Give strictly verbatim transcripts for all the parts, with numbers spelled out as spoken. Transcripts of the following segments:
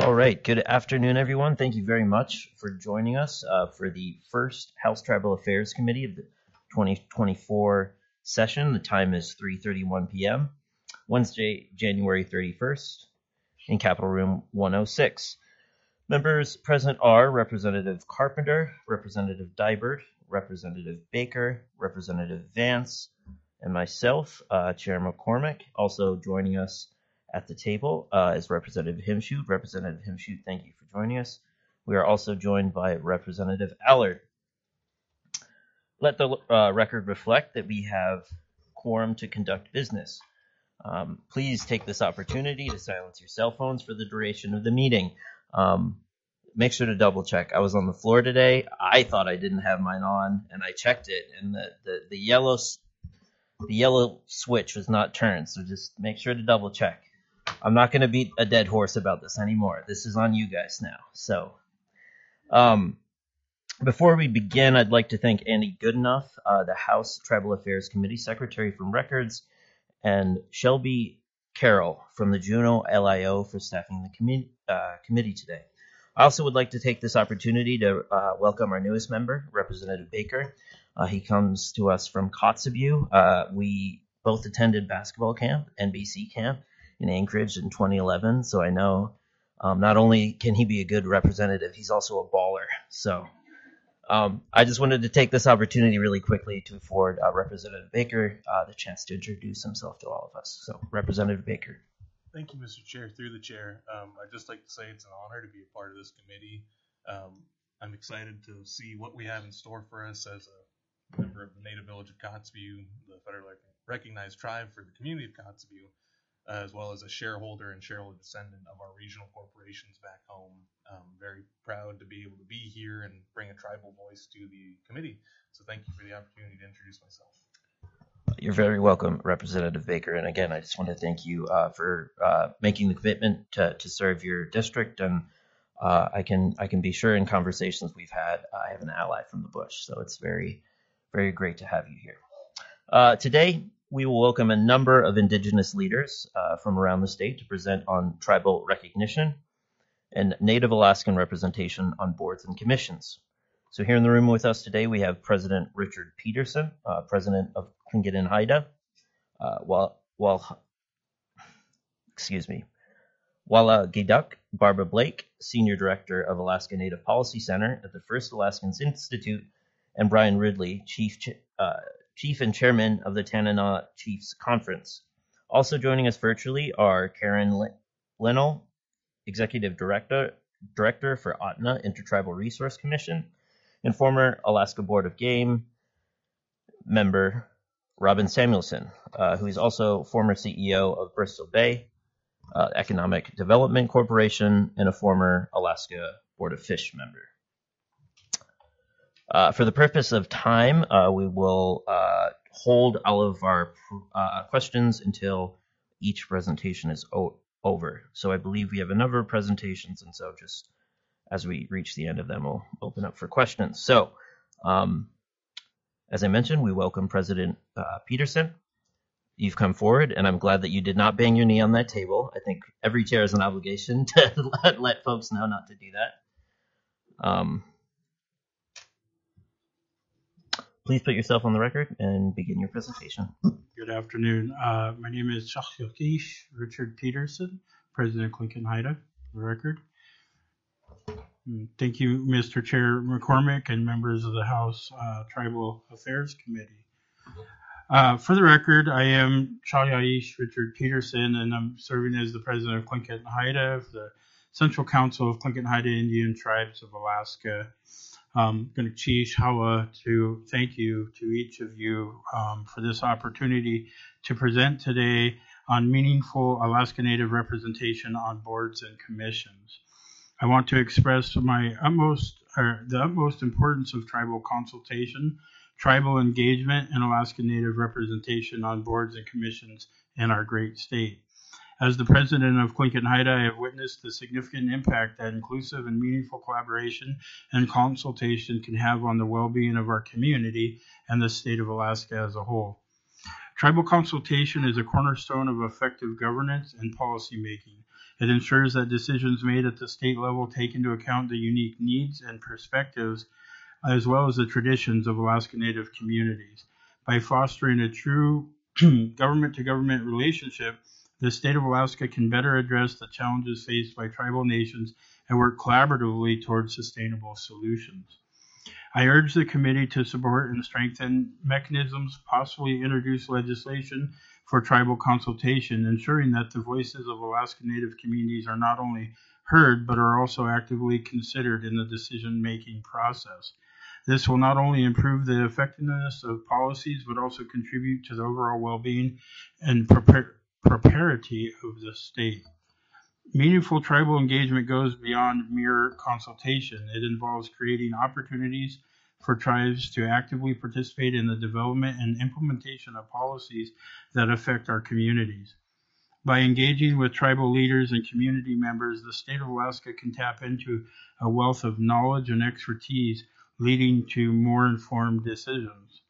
All right. Good afternoon, everyone. Thank you very much for joining us uh, for the first House Tribal Affairs Committee of the twenty twenty-four session. The time is three thirty-one p.m. Wednesday, January thirty-first, in Capitol Room one oh six. Members present are Representative Carpenter, Representative Dybert, Representative Baker, Representative Vance, and myself, uh, Chair McCormick. Also joining us at the table uh, is Representative Himshoot. Representative Himshoot, thank you for joining us. We are also joined by Representative Allard. Let the uh, record reflect that we have quorum to conduct business. Um, please take this opportunity to silence your cell phones for the duration of the meeting. Um, make sure to double check. I was on the floor today. I thought I didn't have mine on, and I checked it, and the, the, the yellow the yellow switch was not turned. So just make sure to double check. I'm not going to beat a dead horse about this anymore. This is on you guys now. So, um, before we begin, I'd like to thank Andy Goodenough, uh, the House Tribal Affairs Committee Secretary from Records, and Shelby Carroll from the Juneau L I O for staffing the commi- uh, committee today. I also would like to take this opportunity to uh, welcome our newest member, Representative Baker. Uh, he comes to us from Kotzebue. Uh, we both attended basketball camp, N B C camp, in Anchorage in twenty eleven, so I know um, not only can he be a good representative, he's also a baller. So um, I just wanted to take this opportunity really quickly to afford uh, Representative Baker uh, the chance to introduce himself to all of us. So, Representative Baker. Thank you, Mister Chair. Through the chair, um, I'd just like to say it's an honor to be a part of this committee. Um, I'm excited to see what we have in store for us as a member of the Native Village of Kotzebue, the federally recognized tribe for the community of Kotzebue, uh, as well as a shareholder and shareholder descendant of our regional corporations back home. I'm very proud to be able to be here and bring a tribal voice to the committee. So thank you for the opportunity to introduce myself. You're very welcome, Representative Baker. And again, I just want to thank you uh, for uh, making the commitment to, to serve your district. And uh, I can I can be sure in conversations we've had, I have an ally from the bush. So it's very, very great to have you here. Uh, today, we will welcome a number of Indigenous leaders uh, from around the state to present on tribal recognition and Native Alaskan representation on boards and commissions. So here in the room with us today, we have President Richard Peterson, uh, President of Tlingit and Haida, uh, while, while, excuse me, Walla Giduk, Barbara Blake, Senior Director of Alaska Native Policy Center at the First Alaskans Institute, and Brian Ridley, Chief uh, Chief and Chairman of the Tanana Chiefs Conference. Also joining us virtually are Karen Linnell, Executive Director Director for A T N A Intertribal Resource Commission, and former Alaska Board of Game member Robin Samuelson, uh, who is also former C E O of Bristol Bay uh, Economic Development Corporation and a former Alaska Board of Fish member. Uh, for the purpose of time, uh, we will uh, hold all of our uh, questions until each presentation is o- over. So I believe we have a number of presentations, and so just as we reach the end of them, we'll open up for questions. So, um, as I mentioned, we welcome President uh, Peterson. You've come forward, and I'm glad that you did not bang your knee on that table. I think every chair has an obligation to let, let folks know not to do that. Um, Please put yourself on the record and begin your presentation. Good afternoon. Uh, my name is Shachyokish Richard Peterson, President of Tlingit Haida, for the record. Thank you, Mister Chair McCormick and members of the House uh, Tribal Affairs Committee. Uh, for the record, I am Shachyokish Richard Peterson, and I'm serving as the President of Tlingit Haida of the Central Council of Tlingit Haida Indian Tribes of Alaska. I'm going to Chief Hawa to thank you to each of you um, for this opportunity to present today on meaningful Alaska Native representation on boards and commissions. I want to express my utmost, or the utmost importance of tribal consultation, tribal engagement, and Alaska Native representation on boards and commissions in our great state. As the president of Tlingit Haida, I have witnessed the significant impact that inclusive and meaningful collaboration and consultation can have on the well-being of our community and the state of Alaska as a whole. Tribal consultation is a cornerstone of effective governance and policy making. It ensures that decisions made at the state level take into account the unique needs and perspectives, as well as the traditions of Alaska Native communities. By fostering a true government-to-government relationship, the state of Alaska can better address the challenges faced by tribal nations and work collaboratively towards sustainable solutions. I urge the committee to support and strengthen mechanisms, possibly introduce legislation for tribal consultation, ensuring that the voices of Alaska Native communities are not only heard, but are also actively considered in the decision-making process. This will not only improve the effectiveness of policies, but also contribute to the overall well-being and prepar- prosperity of the state. Meaningful tribal engagement goes beyond mere consultation. It involves creating opportunities for tribes to actively participate in the development and implementation of policies that affect our communities. By engaging with tribal leaders and community members, the state of Alaska can tap into a wealth of knowledge and expertise, leading to more informed decisions.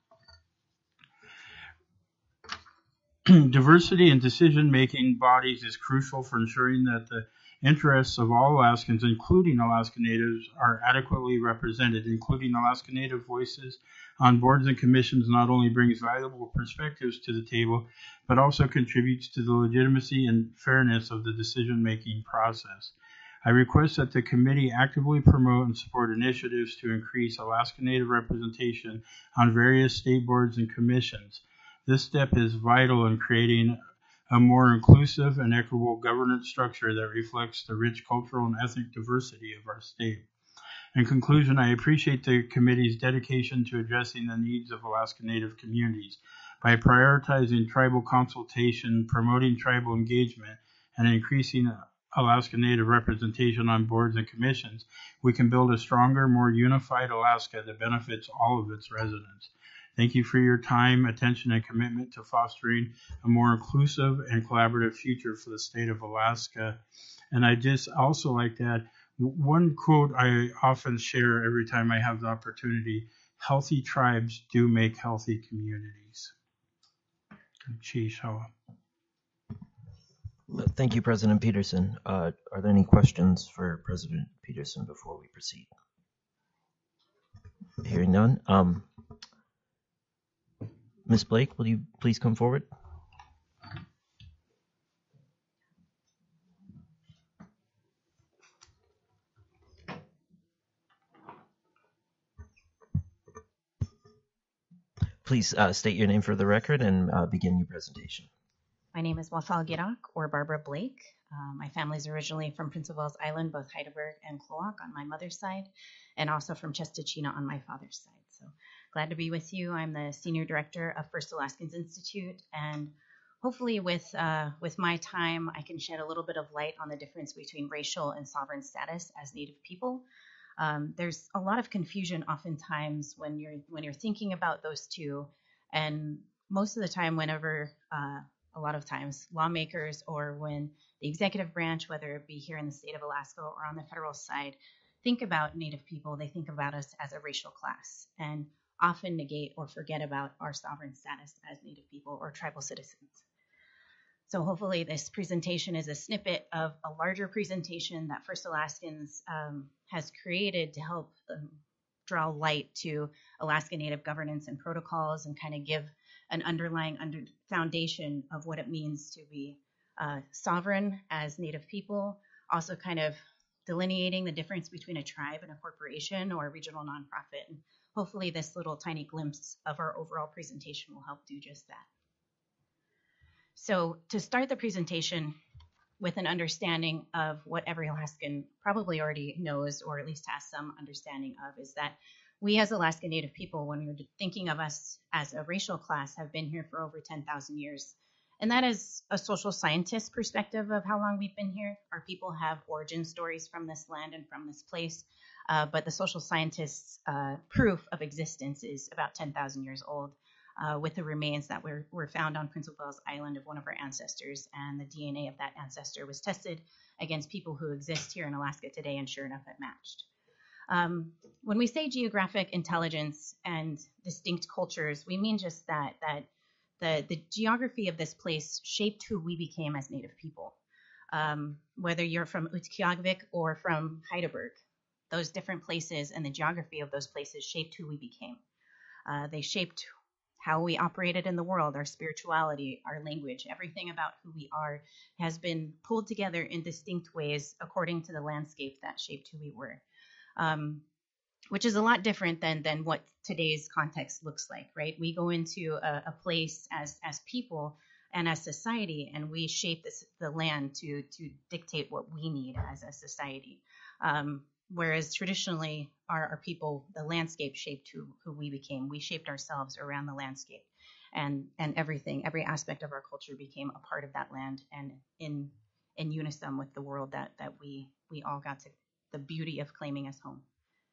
Diversity in decision-making bodies is crucial for ensuring that the interests of all Alaskans, including Alaska Natives, are adequately represented. Including Alaska Native voices on boards and commissions not only brings valuable perspectives to the table, but also contributes to the legitimacy and fairness of the decision-making process. I request that the committee actively promote and support initiatives to increase Alaska Native representation on various state boards and commissions. This step is vital in creating a more inclusive and equitable governance structure that reflects the rich cultural and ethnic diversity of our state. In conclusion, I appreciate the committee's dedication to addressing the needs of Alaska Native communities. By prioritizing tribal consultation, promoting tribal engagement, and increasing Alaska Native representation on boards and commissions, we can build a stronger, more unified Alaska that benefits all of its residents. Thank you for your time, attention, and commitment to fostering a more inclusive and collaborative future for the state of Alaska. And I just also like to add one quote I often share every time I have the opportunity: healthy tribes do make healthy communities. Thank you, President Peterson. Uh, are there any questions for President Peterson before we proceed? Hearing none. Um, Miz Blake, will you please come forward? Please uh, state your name for the record and uh, begin your presentation. My name is Wafal Girak, or Barbara Blake. Uh, my family is originally from Prince of Wales Island, both Heidelberg and Kloak on my mother's side, and also from Chestachina on my father's side. So glad to be with you. I'm the Senior Director of First Alaskans Institute, and hopefully with uh, with my time, I can shed a little bit of light on the difference between racial and sovereign status as Native people. Um, there's a lot of confusion oftentimes when you're when you're thinking about those two, and most of the time, whenever uh, a lot of times lawmakers or when the executive branch, whether it be here in the state of Alaska or on the federal side, think about Native people, they think about us as a racial class and often negate or forget about our sovereign status as Native people or tribal citizens. So hopefully this presentation is a snippet of a larger presentation that First Alaskans um, has created to help um, draw light to Alaska Native governance and protocols and kind of give an underlying under foundation of what it means to be uh, sovereign as Native people, also kind of delineating the difference between a tribe and a corporation or a regional nonprofit. And hopefully this little tiny glimpse of our overall presentation will help do just that. So to start the presentation with an understanding of what every Alaskan probably already knows, or at least has some understanding of, is that we as Alaska Native people, when we're thinking of us as a racial class, have been here for over ten thousand years. And that is a social scientist perspective of how long we've been here. Our people have origin stories from this land and from this place, uh, but the social scientists' uh, proof of existence is about ten thousand years old. Uh, with the remains that were, were found on Prince of Wales Island of one of our ancestors, and the D N A of that ancestor was tested against people who exist here in Alaska today, and sure enough, it matched. Um, when we say geographic intelligence and distinct cultures, we mean just that, that the, the geography of this place shaped who we became as Native people. Um, whether you're from Utqiagvik or from Heidelberg, those different places and the geography of those places shaped who we became. Uh, they shaped how we operated in the world, our spirituality, our language, everything about who we are has been pulled together in distinct ways according to the landscape that shaped who we were. Um, which is a lot different than than what today's context looks like, right? We go into a, a place as as people and as society, and we shape this, the land to to dictate what we need as a society. Um, whereas traditionally, our, our people, the landscape shaped who who we became. We shaped ourselves around the landscape, and and everything, every aspect of our culture became a part of that land, and in in unison with the world that that we we all got to, the beauty of claiming as home.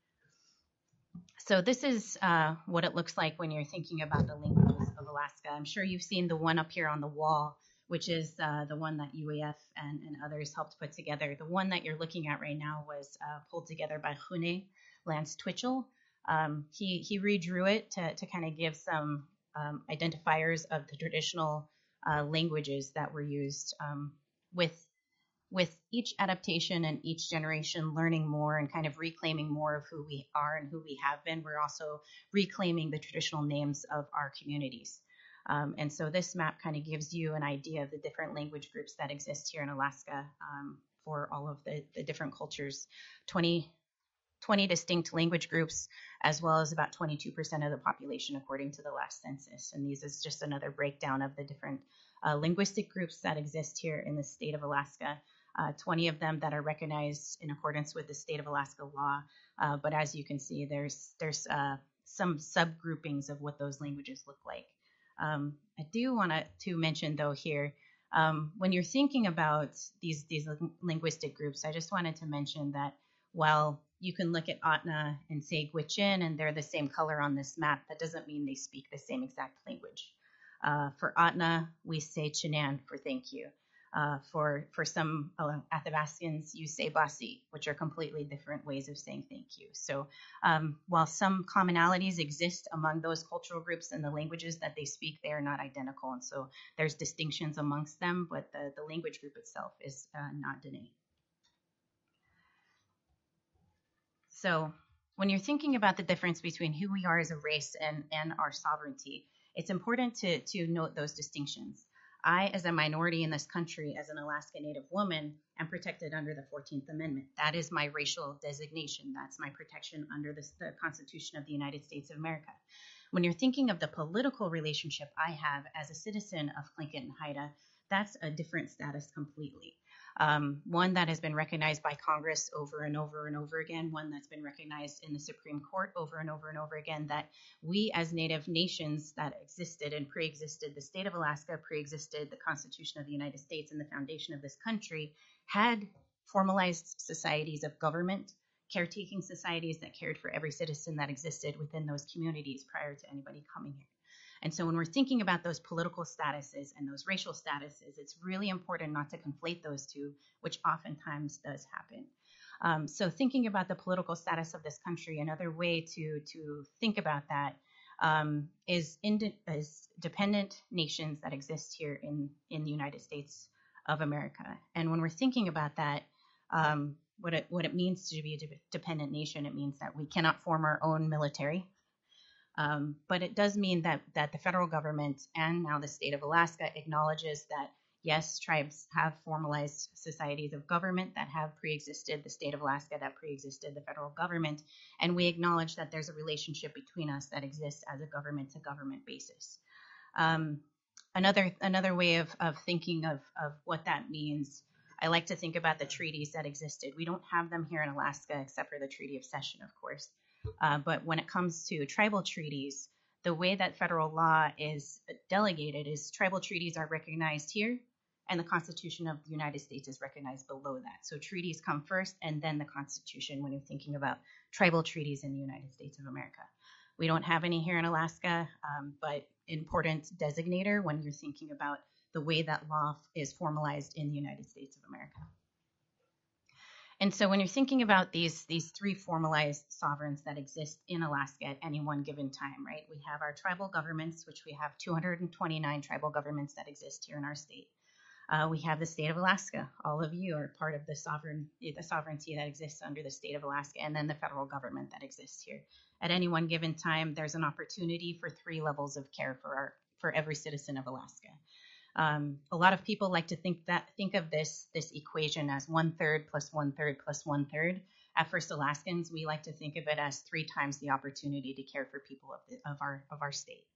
So this is uh, what it looks like when you're thinking about the languages of Alaska. I'm sure you've seen the one up here on the wall, which is uh, the one that U A F and, and others helped put together. The one that you're looking at right now was uh, pulled together by Hune Lance Twitchell. Um, he, he redrew it to, to kind of give some um, identifiers of the traditional uh, languages that were used um, with with each adaptation and each generation learning more and kind of reclaiming more of who we are and who we have been. We're also reclaiming the traditional names of our communities. Um, and so this map kind of gives you an idea of the different language groups that exist here in Alaska um, for all of the, the different cultures. twenty, twenty distinct language groups, as well as about twenty-two percent of the population according to the last census. And these is just another breakdown of the different uh, linguistic groups that exist here in the state of Alaska. Uh, twenty of them that are recognized in accordance with the state of Alaska law. Uh, but as you can see, there's there's uh, some subgroupings of what those languages look like. Um, I do want to mention though here, um, when you're thinking about these these linguistic groups, I just wanted to mention that while you can look at Ahtna and say Gwich'in and they're the same color on this map, that doesn't mean they speak the same exact language. Uh, for Ahtna, we say Chinan for thank you. Uh, for for some uh, Athabascans, you say Basi, which are completely different ways of saying thank you. So um, while some commonalities exist among those cultural groups and the languages that they speak, they are not identical. And so there's distinctions amongst them, but the, the language group itself is uh, not Dene. So when you're thinking about the difference between who we are as a race and, and our sovereignty, it's important to, to note those distinctions. I, as a minority in this country, as an Alaska Native woman, am protected under the fourteenth Amendment. That is my racial designation. That's my protection under the, the Constitution of the United States of America. When you're thinking of the political relationship I have as a citizen of Tlingit and Haida, that's a different status completely. Um, one that has been recognized by Congress over and over and over again, one that's been recognized in the Supreme Court over and over and over again, that we as Native nations that existed and pre-existed the state of Alaska, pre-existed the Constitution of the United States and the foundation of this country, had formalized societies of government, caretaking societies that cared for every citizen that existed within those communities prior to anybody coming here. And so when we're thinking about those political statuses and those racial statuses, it's really important not to conflate those two, which oftentimes does happen. Um, so thinking about the political status of this country, another way to, to think about that um, is, ind- is dependent nations that exist here in, in the United States of America. And when we're thinking about that, um, what it, what it means to be a de- dependent nation, it means that we cannot form our own military. Um, but it does mean that that the federal government and now the state of Alaska acknowledges that, yes, tribes have formalized societies of government that have pre-existed the state of Alaska, that pre-existed the federal government, and we acknowledge that there's a relationship between us that exists as a government-to-government basis. Um, another another way of, of thinking of, of what that means, I like to think about the treaties that existed. We don't have them here in Alaska except for the Treaty of Cession, of course. Uh, but when it comes to tribal treaties, the way that federal law is delegated is tribal treaties are recognized here, and the Constitution of the United States is recognized below that. So treaties come first, and then the Constitution when you're thinking about tribal treaties in the United States of America. We don't have any here in Alaska, um, but important designator when you're thinking about the way that law is formalized in the United States of America. And so when you're thinking about these, these three formalized sovereigns that exist in Alaska at any one given time, right? We have our tribal governments, which we have two hundred twenty-nine tribal governments that exist here in our state. Uh, we have the state of Alaska. All of you are part of the sovereign, the sovereignty that exists under the state of Alaska, and then the federal government that exists here. At any one given time, there's an opportunity for three levels of care for our for every citizen of Alaska. Um, a lot of people like to think that think of this this equation as one third plus one third plus one third. At First Alaskans, we like to think of it as three times the opportunity to care for people of, the, of our of our state.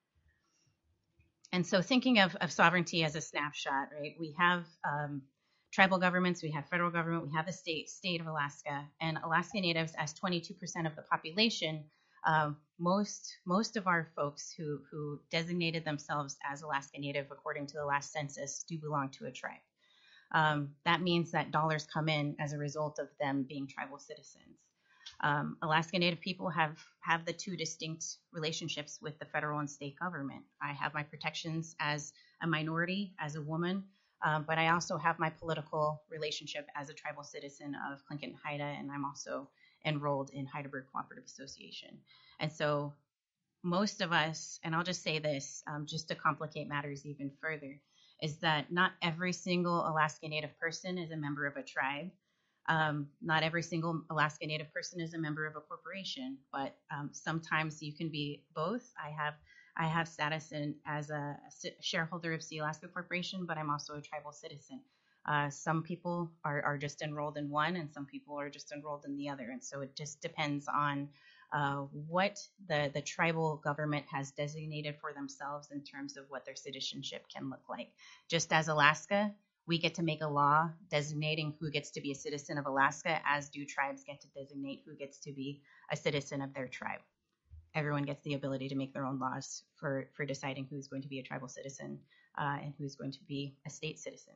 And so thinking of, of sovereignty as a snapshot, right? We have um, tribal governments, we have federal government, we have the state, state of Alaska, and Alaska Natives as twenty-two percent of the population. Um, most most of our folks who, who designated themselves as Alaska Native according to the last census do belong to a tribe. Um, that means that dollars come in as a result of them being tribal citizens. Um, Alaska Native people have, have the two distinct relationships with the federal and state government. I have my protections as a minority, as a woman, um, but I also have my political relationship as a tribal citizen of Tlingit and Haida, and I'm also enrolled in Heidelberg Cooperative Association. And so most of us, and I'll just say this, um, just to complicate matters even further, is that not every single Alaska Native person is a member of a tribe. Um, not every single Alaska Native person is a member of a corporation, but um, sometimes you can be both. I have I have status in, as a, a shareholder of Sea Alaska Corporation, but I'm also a tribal citizen. Uh, some people are, are just enrolled in one, and some people are just enrolled in the other. And so it just depends on uh, what the, the tribal government has designated for themselves in terms of what their citizenship can look like. Just as Alaska, we get to make a law designating who gets to be a citizen of Alaska, as do tribes get to designate who gets to be a citizen of their tribe. Everyone gets the ability to make their own laws for, for deciding who's going to be a tribal citizen uh, and who's going to be a state citizen.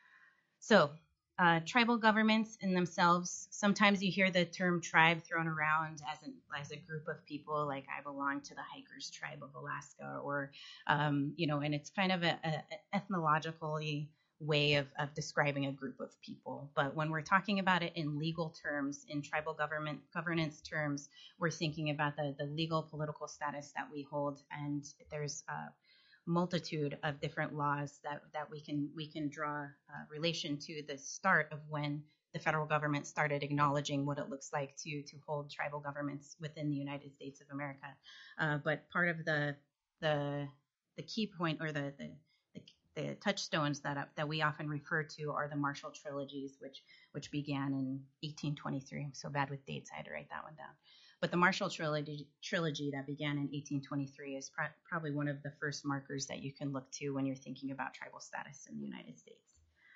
So uh, tribal governments in themselves, sometimes you hear the term tribe thrown around as, an, as a group of people, like I belong to the Hikers tribe of Alaska, or, um, you know, and it's kind of a, a ethnologically way of, of describing a group of people. But when we're talking about it in legal terms, in tribal government governance terms, we're thinking about the, the legal political status that we hold. And there's a multitude of different laws that, that we can we can draw uh, relation to the start of when the federal government started acknowledging what it looks like to, to hold tribal governments within the United States of America. Uh, but part of the the the key point, or the the The touchstones that that we often refer to, are the Marshall Trilogies, which which began in eighteen twenty-three. I'm so bad with dates, I had to write that one down. But the Marshall Trilogy, trilogy that began in eighteen twenty-three is pr- probably one of the first markers that you can look to when you're thinking about tribal status in the United States.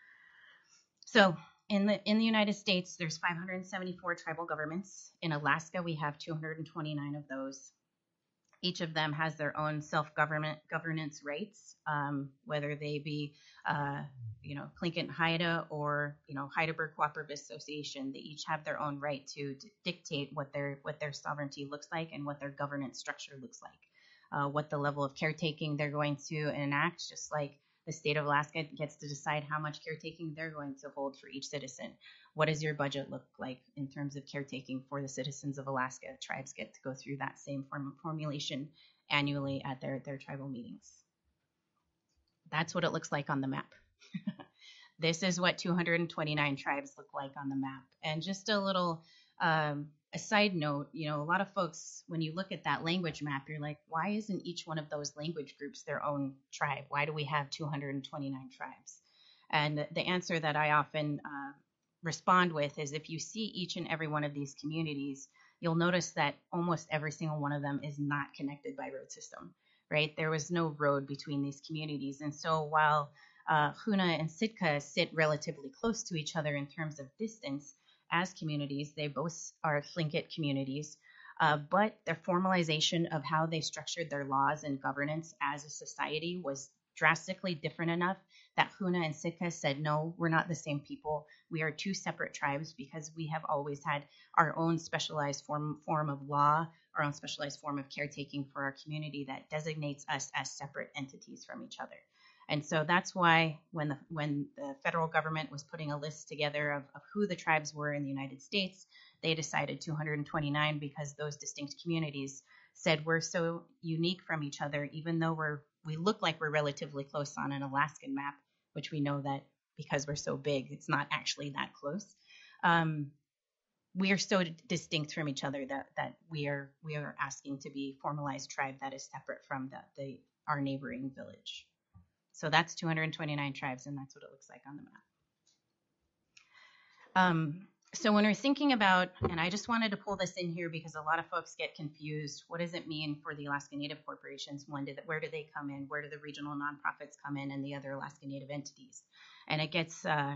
So in the in the United States, there's five hundred seventy-four tribal governments. In Alaska, we have two hundred twenty-nine of those. Each of them has their own self-government governance rights, um, whether they be, uh, you know, Tlingit and Haida, or, you know, Heidelberg Cooperative Association. They each have their own right to, to dictate what their what their sovereignty looks like and what their governance structure looks like, uh, what the level of caretaking they're going to enact, just like the state of Alaska gets to decide how much caretaking they're going to hold for each citizen. What does your budget look like in terms of caretaking for the citizens of Alaska? Tribes get to go through that same form of formulation annually at their, their tribal meetings. That's what it looks like on the map. This is what two hundred twenty-nine tribes look like on the map. And just a little um, a side note, you know, a lot of folks, when you look at that language map, you're like, why isn't each one of those language groups their own tribe? Why do we have two hundred twenty-nine tribes? And the answer that I often uh, respond with is, if you see each and every one of these communities, you'll notice that almost every single one of them is not connected by road system, right? There was no road between these communities. And so while uh, Hoonah and Sitka sit relatively close to each other in terms of distance as communities, they both are Tlingit communities, uh, but their formalization of how they structured their laws and governance as a society was drastically different enough that Hoonah and Sitka said, no, we're not the same people. We are two separate tribes, because we have always had our own specialized form, form of law, our own specialized form of caretaking for our community that designates us as separate entities from each other. And so that's why when the when the federal government was putting a list together of, of who the tribes were in the United States, they decided two hundred twenty-nine, because those distinct communities said, we're so unique from each other, even though we're we look like we're relatively close on an Alaskan map, which we know that because we're so big, it's not actually that close. Um, we are so distinct from each other that that we are we are asking to be formalized tribe that is separate from the, the our neighboring village. So that's two hundred twenty-nine tribes, and that's what it looks like on the map. Um, so when we're thinking about, and I just wanted to pull this in here because a lot of folks get confused. What does it mean for the Alaska Native corporations? When did, where do they come in? Where do the regional nonprofits come in, and the other Alaska Native entities? And it gets, uh,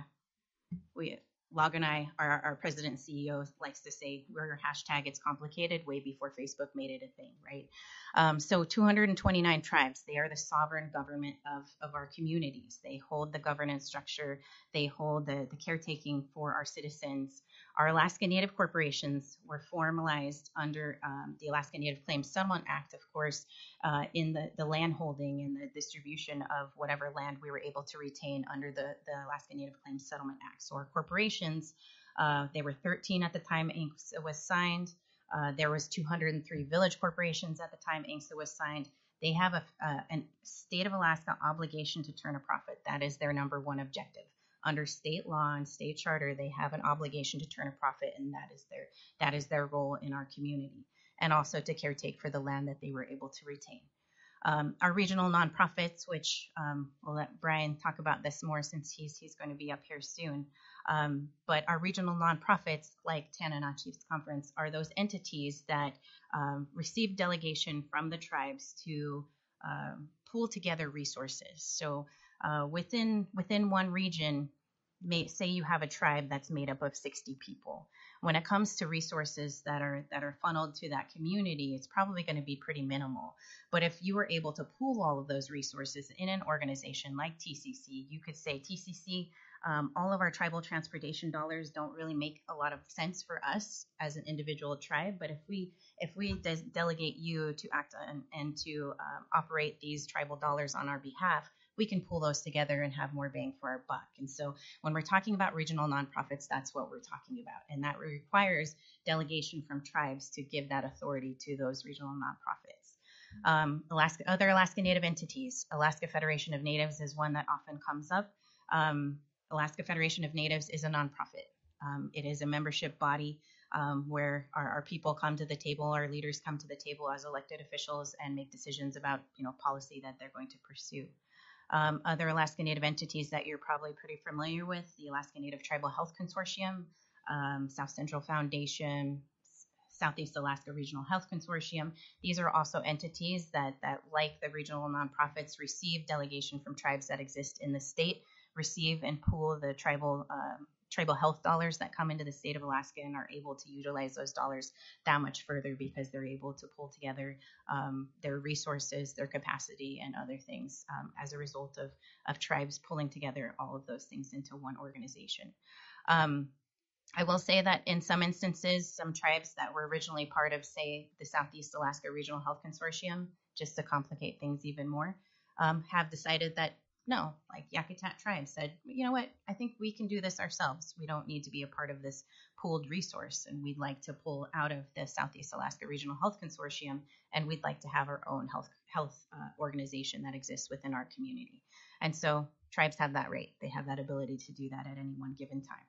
we, Log and I, our, our president and C E O likes to say, we're hashtag it's complicated way before Facebook made it a thing, right? Um, so two hundred twenty-nine tribes, they are the sovereign government of, of our communities. They hold the governance structure. They hold the, the caretaking for our citizens. Our Alaska Native corporations were formalized under um, the Alaska Native Claims Settlement Act, of course, uh, in the, the land holding and the distribution of whatever land we were able to retain under the, the Alaska Native Claims Settlement Act. So our corporations, uh, there were thirteen at the time I N C S A was signed. Uh, there was two hundred three village corporations at the time I N C S A was signed. They have a, uh, a state of Alaska obligation to turn a profit. That is their number one objective. Under state law and state charter, they have an obligation to turn a profit, and that is their that is their role in our community, and also to caretake for the land that they were able to retain. Um, our regional nonprofits, which um, we'll let Brian talk about this more since he's he's going to be up here soon. Um, but our regional nonprofits, like Tanana Chiefs Conference, are those entities that um, receive delegation from the tribes to um, pool together resources. So uh, within within one region, may, say you have a tribe that's made up of sixty people. When it comes to resources that are that are funneled to that community, it's probably going to be pretty minimal. But if you were able to pool all of those resources in an organization like T C C, you could say, T C C, um, all of our tribal transportation dollars don't really make a lot of sense for us as an individual tribe. But if we if we des- delegate you to act on, and to um, operate these tribal dollars on our behalf, we can pull those together and have more bang for our buck. And so when we're talking about regional nonprofits, that's what we're talking about. And that requires delegation from tribes to give that authority to those regional nonprofits. Um, Alaska, other Alaska Native entities, Alaska Federation of Natives is one that often comes up. Um, Alaska Federation of Natives is a nonprofit. Um, it is a membership body um, where our, our people come to the table, our leaders come to the table as elected officials and make decisions about, you know, policy that they're going to pursue. Um, other Alaska Native entities that you're probably pretty familiar with, the Alaska Native Tribal Health Consortium, um, South Central Foundation, Southeast Alaska Regional Health Consortium. These are also entities that, that, like the regional nonprofits, receive delegation from tribes that exist in the state, receive and pool the tribal um, tribal health dollars that come into the state of Alaska, and are able to utilize those dollars that much further because they're able to pull together um, their resources, their capacity, and other things um, as a result of, of tribes pulling together all of those things into one organization. Um, I will say that in some instances, some tribes that were originally part of, say, the Southeast Alaska Regional Health Consortium, just to complicate things even more, um, have decided that no, like Yakutat tribe said, you know what, I think we can do this ourselves. We don't need to be a part of this pooled resource, and we'd like to pull out of the Southeast Alaska Regional Health Consortium, and we'd like to have our own health health uh, organization that exists within our community. And so tribes have that right. They have that ability to do that at any one given time.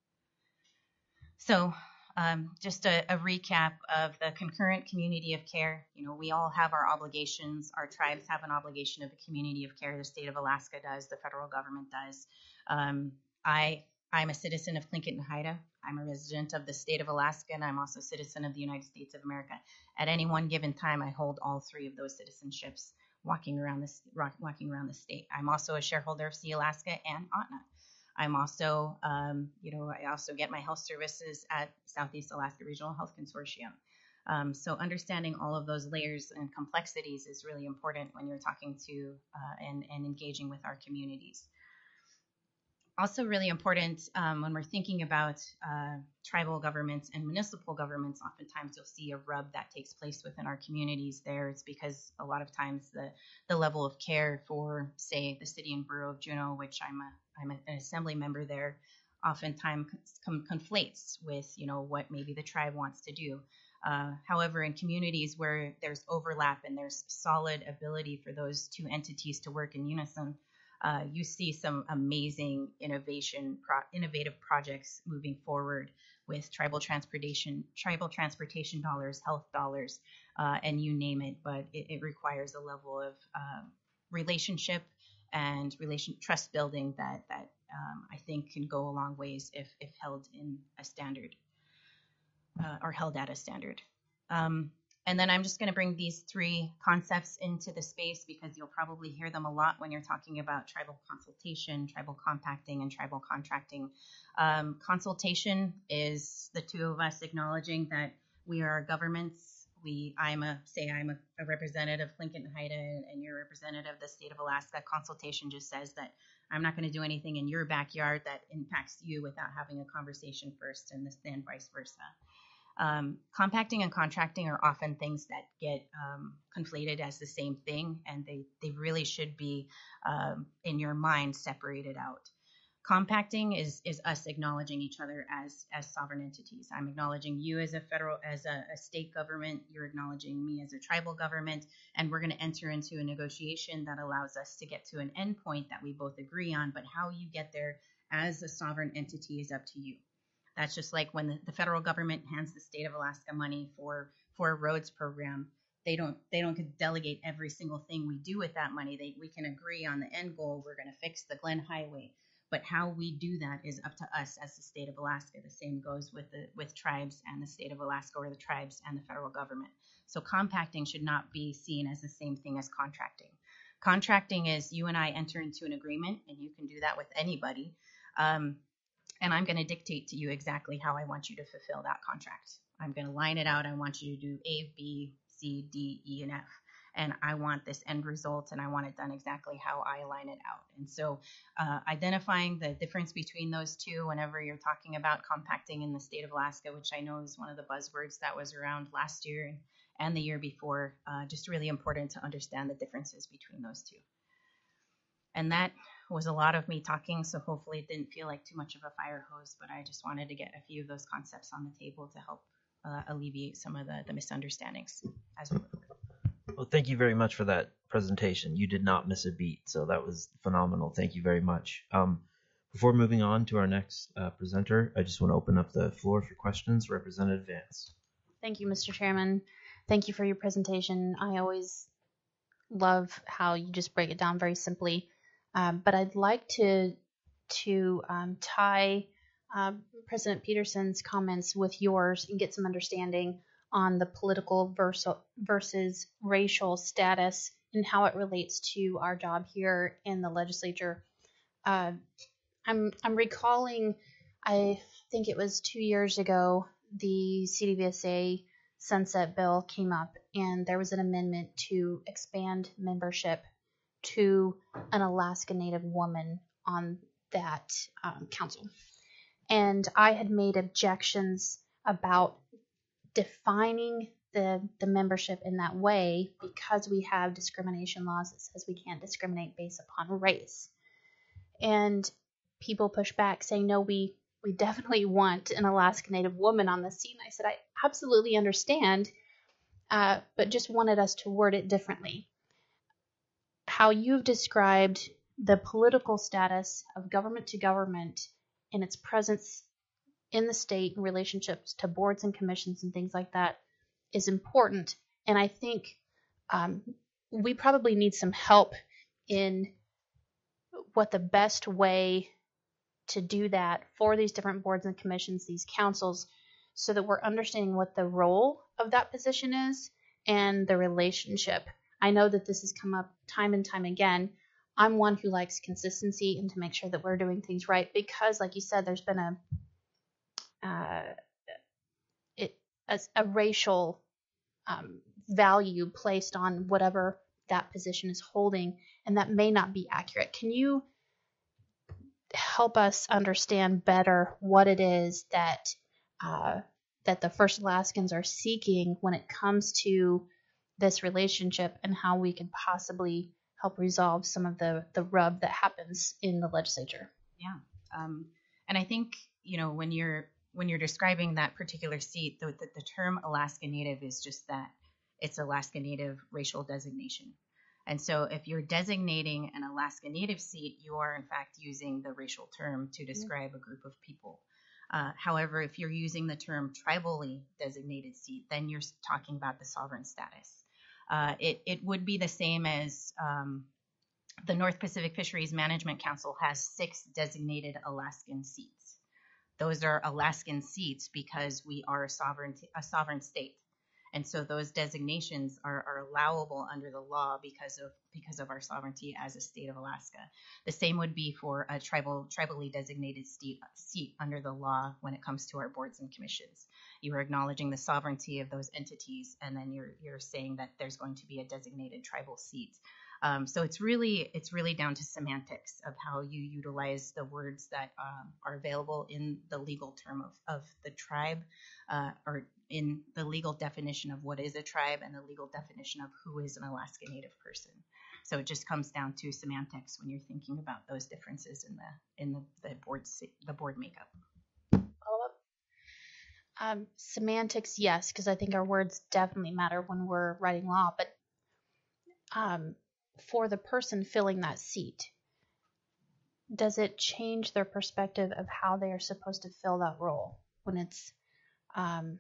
So um, just a, a recap of the concurrent community of care. You know, we all have our obligations. Our tribes have an obligation of a community of care. The state of Alaska does. The federal government does. Um, I, I'm a citizen of Tlingit and Haida. I'm a resident of the state of Alaska, and I'm also a citizen of the United States of America. At any one given time, I hold all three of those citizenships walking around this, walking around the state. I'm also a shareholder of Sea Alaska and O T N A. I'm also, um, you know, I also get my health services at Southeast Alaska Regional Health Consortium. Um, so understanding all of those layers and complexities is really important when you're talking to uh, and, and engaging with our communities. Also really important um, when we're thinking about uh, tribal governments and municipal governments, oftentimes you'll see a rub that takes place within our communities there. It's because a lot of times the, the level of care for, say, the city and borough of Juneau, which I'm a I'm an assembly member there, oftentimes com- conflates with, you know, what maybe the tribe wants to do. Uh, however, in communities where there's overlap and there's solid ability for those two entities to work in unison, uh, you see some amazing innovation, pro- innovative projects moving forward with tribal transportation, tribal transportation dollars, health dollars, uh, and you name it. But it, it requires a level of um, relationship and relation trust building that that um, I think can go a long ways if if held in a standard uh, or held at a standard. Um, and then I'm just going to bring these three concepts into the space because you'll probably hear them a lot when you're talking about tribal consultation, tribal compacting, and tribal contracting. Um, consultation is the two of us acknowledging that we are governments. We, I'm a, say I'm a, a representative of Tlingit and Haida, and, and you're a representative of the state of Alaska. Consultation just says that I'm not going to do anything in your backyard that impacts you without having a conversation first, and this, then vice versa. Um, compacting and contracting are often things that get um, conflated as the same thing, and they, they really should be, um, in your mind, separated out. Compacting is is us acknowledging each other as as sovereign entities. I'm acknowledging you as a federal, as a, a state government. You're acknowledging me as a tribal government, and we're going to enter into a negotiation that allows us to get to an endpoint that we both agree on. But how you get there as a sovereign entity is up to you. That's just like when the, the federal government hands the state of Alaska money for for a roads program. They don't they don't get delegate every single thing we do with that money. They we can agree on the end goal. We're going to fix the Glen Highway. But how we do that is up to us as the state of Alaska. The same goes with the with tribes and the state of Alaska, or the tribes and the federal government. So compacting should not be seen as the same thing as contracting. Contracting is you and I enter into an agreement, and you can do that with anybody. Um, and I'm going to dictate to you exactly how I want you to fulfill that contract. I'm going to line it out. I want you to do A, B, C, D, E, and F. And I want this end result, and I want it done exactly how I line it out. And so uh, identifying the difference between those two whenever you're talking about compacting in the state of Alaska, which I know is one of the buzzwords that was around last year and, and the year before, uh, just really important to understand the differences between those two. And that was a lot of me talking, so hopefully it didn't feel like too much of a fire hose, but I just wanted to get a few of those concepts on the table to help uh, alleviate some of the, the misunderstandings as we move forward. Well, thank you very much for that presentation. You did not miss a beat, so that was phenomenal. Thank you very much. Um, before moving on to our next uh, presenter, I just want to open up the floor for questions. Representative Vance. Thank you, Mister Chairman. Thank you for your presentation. I always love how you just break it down very simply. Um, but I'd like to to um, tie uh, President Peterson's comments with yours and get some understanding on the political versus, versus racial status and how it relates to our job here in the legislature. Uh, I'm I'm recalling, I think it was two years ago, the C D V S A sunset bill came up, and there was an amendment to expand membership to an Alaska Native woman on that um, council. And I had made objections about defining the, the membership in that way because we have discrimination laws that says we can't discriminate based upon race. And people push back saying, no, we, we definitely want an Alaska Native woman on the seat. And I said, I absolutely understand, uh, but just wanted us to word it differently. How you've described the political status of government to government and its presence in the state in relationships to boards and commissions and things like that is important. And I think um, we probably need some help in what the best way to do that for these different boards and commissions, these councils, so that we're understanding what the role of that position is and the relationship. I know that this has come up time and time again. I'm one who likes consistency and to make sure that we're doing things right because, like you said, there's been a uh, it, a, a racial um, value placed on whatever that position is holding, and that may not be accurate. Can you help us understand better what it is that uh, that the First Alaskans are seeking when it comes to this relationship and how we can possibly help resolve some of the, the rub that happens in the legislature? Yeah. Um, and I think, you know, when you're when you're describing that particular seat, the, the, the term Alaska Native is just that. It's Alaska Native racial designation. And so if you're designating an Alaska Native seat, you are in fact using the racial term to describe a group of people. Uh, however, if you're using the term tribally designated seat, then you're talking about the sovereign status. Uh, it, it would be the same as um, the North Pacific Fisheries Management Council has six designated Alaskan seats. Those are Alaskan seats because we are a sovereign, a sovereign state. And so those designations are, are allowable under the law because of because of our sovereignty as a state of Alaska. The same would be for a tribal tribally designated seat, seat under the law when it comes to our boards and commissions. You are acknowledging the sovereignty of those entities, and then you're you're saying that there's going to be a designated tribal seat. Um, so it's really it's really down to semantics of how you utilize the words that um, are available in the legal term of, of the tribe, uh, or in the legal definition of what is a tribe and the legal definition of who is an Alaska Native person. So it just comes down to semantics when you're thinking about those differences in the in the, the board the board makeup. Follow up. Um, semantics, yes, because I think our words definitely matter when we're writing law. But um, for the person filling that seat, does it change their perspective of how they are supposed to fill that role when it's um,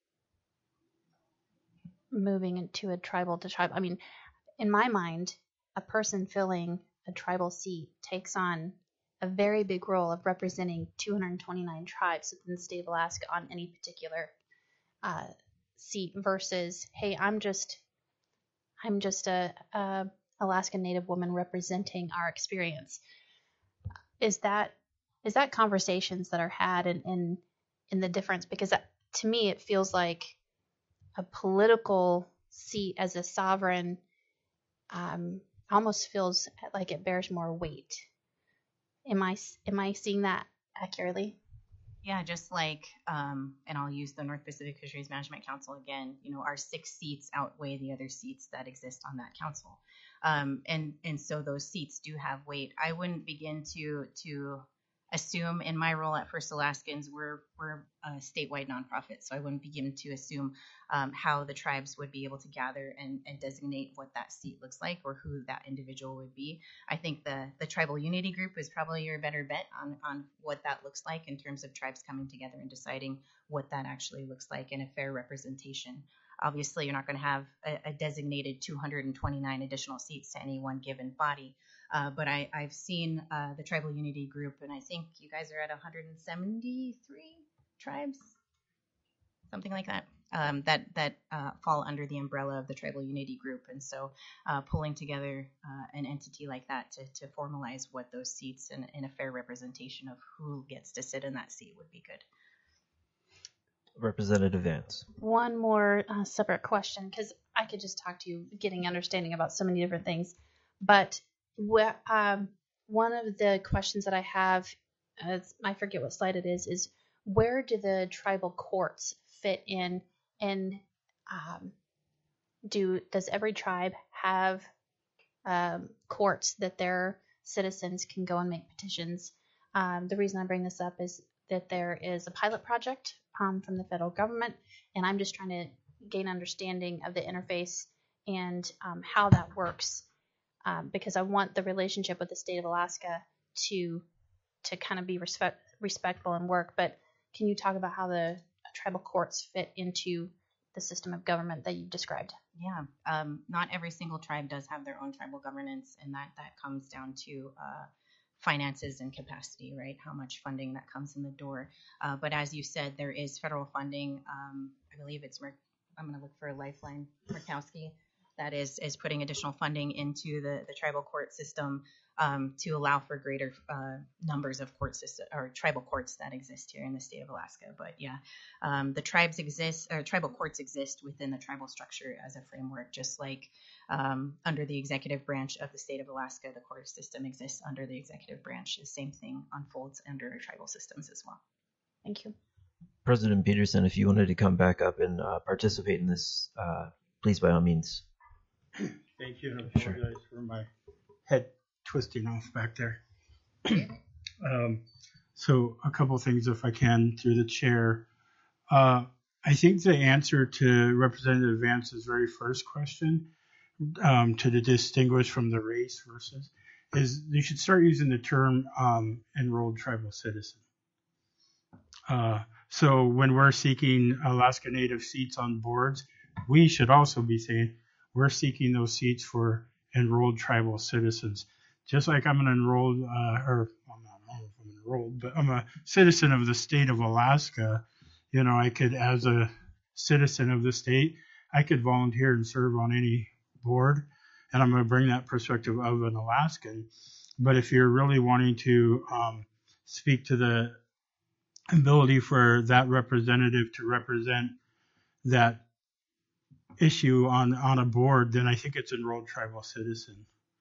moving into a tribal to tribe? I mean, in my mind, a person filling a tribal seat takes on a very big role of representing two hundred twenty-nine tribes within the state of Alaska on any particular uh, seat versus, hey, I'm just, I'm just a, a Alaska Native woman representing our experience. Is that is that conversations that are had in in, in the difference? Because that, to me, it feels like a political seat as a sovereign um, almost feels like it bears more weight. Am I am I seeing that accurately? Yeah, just like, um, and I'll use the North Pacific Fisheries Management Council again. You know, our six seats outweigh the other seats that exist on that council, um, and and so those seats do have weight. I wouldn't begin to to assume in my role at First Alaskans, we're we're a statewide nonprofit, so I wouldn't begin to assume um, how the tribes would be able to gather and, and designate what that seat looks like or who that individual would be. I think the the Tribal Unity Group is probably your better bet on on what that looks like in terms of tribes coming together and deciding what that actually looks like in a fair representation. Obviously, you're not going to have a, a designated two hundred twenty-nine additional seats to any one given body. Uh, but I, I've seen uh, the Tribal Unity Group, and I think you guys are at one hundred seventy-three tribes, something like that, um, that that uh, fall under the umbrella of the Tribal Unity Group. And so uh, pulling together uh, an entity like that to, to formalize what those seats and, and a fair representation of who gets to sit in that seat would be good. Representative Vance. One more uh, separate question, because I could just talk to you, getting understanding about so many different things. But wh- um, one of the questions that I have, uh, I forget what slide it is, is where do the tribal courts fit in? And um, do does every tribe have um, courts that their citizens can go and make petitions? Um, the reason I bring this up is that there is a pilot project um, from the federal government, and I'm just trying to gain understanding of the interface and um, how that works, um, because I want the relationship with the state of Alaska to to kind of be respect, respectful and work. But can you talk about how the tribal courts fit into the system of government that you described? Yeah, um, not every single tribe does have their own tribal governance, and that that comes down to uh, finances and capacity, right? How much funding that comes in the door. Uh, but as you said, there is federal funding. Um, I believe it's, Mer- I'm going to look for a Lifeline, Murkowski, that is is putting additional funding into the, the tribal court system um, to allow for greater uh, numbers of court system or tribal courts that exist here in the state of Alaska. But yeah, um, the tribes exist, or tribal courts exist within the tribal structure as a framework, just like um, under the executive branch of the state of Alaska, the court system exists under the executive branch. The same thing unfolds under tribal systems as well. Thank you. President Peterson, if you wanted to come back up and uh, participate in this, uh, please by all means. Thank you, and I apologize sure. for my head twisting off back there. um, so a couple things, if I can, through the chair. Uh, I think the answer to Representative Vance's very first question um, to distinguish from the race versus is you should start using the term um, enrolled tribal citizen. Uh, so when we're seeking Alaska Native seats on boards, we should also be saying we're seeking those seats for enrolled tribal citizens. Just like I'm an enrolled, uh, or well, I don't know if I'm enrolled, but I'm a citizen of the state of Alaska. You know, I could, as a citizen of the state, I could volunteer and serve on any board, and I'm going to bring that perspective of an Alaskan. But if you're really wanting to um, speak to the ability for that representative to represent that issue on, on a board, then I think it's enrolled tribal citizen.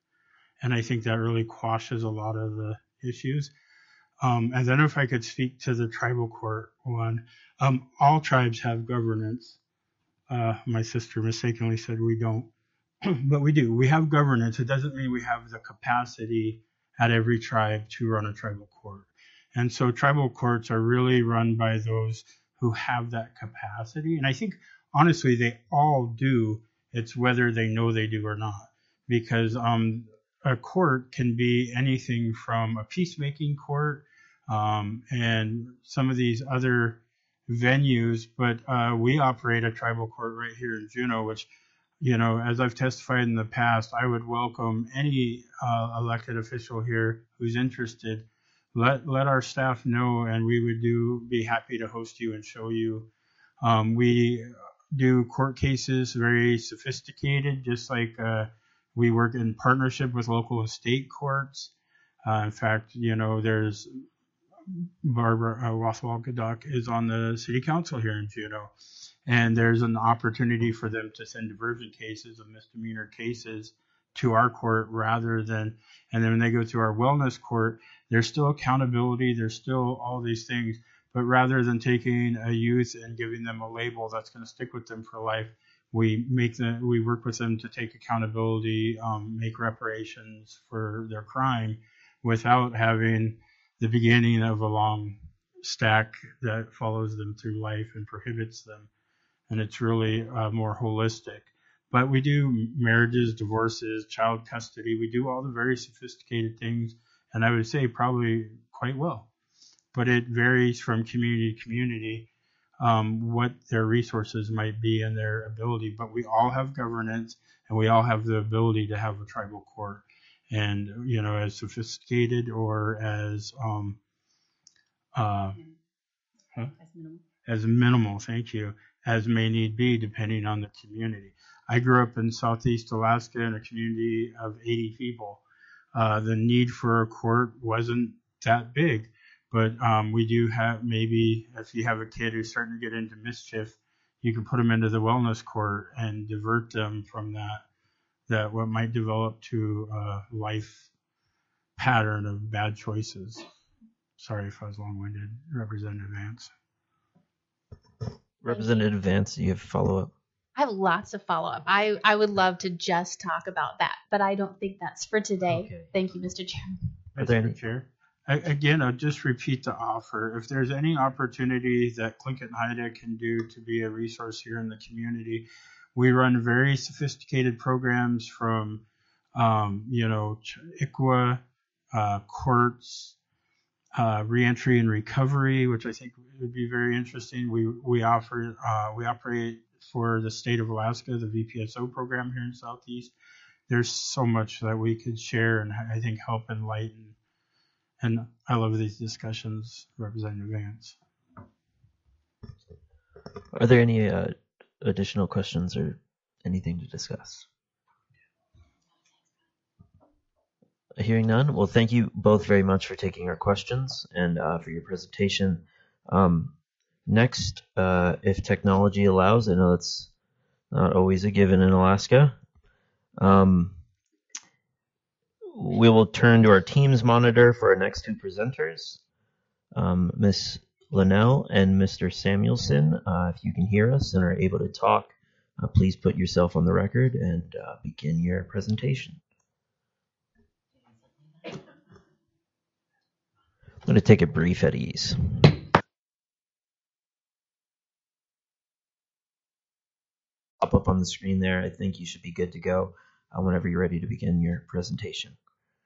And I think that really quashes a lot of the issues. Um, and then if I could speak to the tribal court one, um, all tribes have governance. Uh, my sister mistakenly said we don't, but we do. We have governance. It doesn't mean we have the capacity at every tribe to run a tribal court. And so tribal courts are really run by those who have that capacity. And I think, honestly, they all do. It's whether they know they do or not. Because um, a court can be anything from a peacemaking court um, and some of these other venues. But uh, we operate a tribal court right here in Juneau, which, you know, as I've testified in the past, I would welcome any uh, elected official here who's interested. Let let our staff know, and we would do be happy to host you and show you. Um, we do court cases very sophisticated, just like uh, we work in partnership with local and state courts. Uh, in fact, you know, there's Barbara uh, Rothwell-Gadock is on the city council here in Juneau, and there's an opportunity for them to send diversion cases of misdemeanor cases to our court rather than, and then when they go to our wellness court, there's still accountability, there's still all these things, but rather than taking a youth and giving them a label that's going to stick with them for life, we make the, we work with them to take accountability, um, make reparations for their crime without having the beginning of a long stack that follows them through life and prohibits them. And it's really uh, more holistic. But we do marriages, divorces, child custody. We do all the very sophisticated things, and I would say probably quite well. But it varies from community to community um, what their resources might be and their ability. But we all have governance, and we all have the ability to have a tribal court. And, you know, as sophisticated or as um, uh, huh? As minimal. as minimal, thank you, as may need be, depending on the community. I grew up in Southeast Alaska in a community of eighty people. Uh, the need for a court wasn't that big, but um, we do have, maybe if you have a kid who's starting to get into mischief, you can put them into the wellness court and divert them from that, that what might develop to a life pattern of bad choices. Sorry if I was long-winded, Representative Vance. Representative Vance, do you have follow-up? I have lots of follow up. I, I would love to just talk about that, but I don't think that's for today. Okay. Thank you, Mister Chairman. Are there any- Mister Chair? I, again, I'll just repeat the offer. If there's any opportunity that Tlingit Haida can do to be a resource here in the community, we run very sophisticated programs from, um, you know, I C W A, uh, courts, uh, reentry and recovery, which I think would be very interesting. We we offer uh, we operate for the state of Alaska, the V P S O program here in Southeast. There's so much that we could share and I think help enlighten. And I love these discussions, Representative Vance. Are there any uh, additional questions or anything to discuss? Hearing none, well, thank you both very much for taking our questions and uh, for your presentation. Um, next, uh, if technology allows, I know it's not always a given in Alaska, um, we will turn to our Teams monitor for our next two presenters, um, Miz Linnell and Mister Samuelson. Uh, if you can hear us and are able to talk, uh, please put yourself on the record and uh, begin your presentation. I'm going to take a brief at ease. pop up on the screen there. I think you should be good to go uh, whenever you're ready to begin your presentation.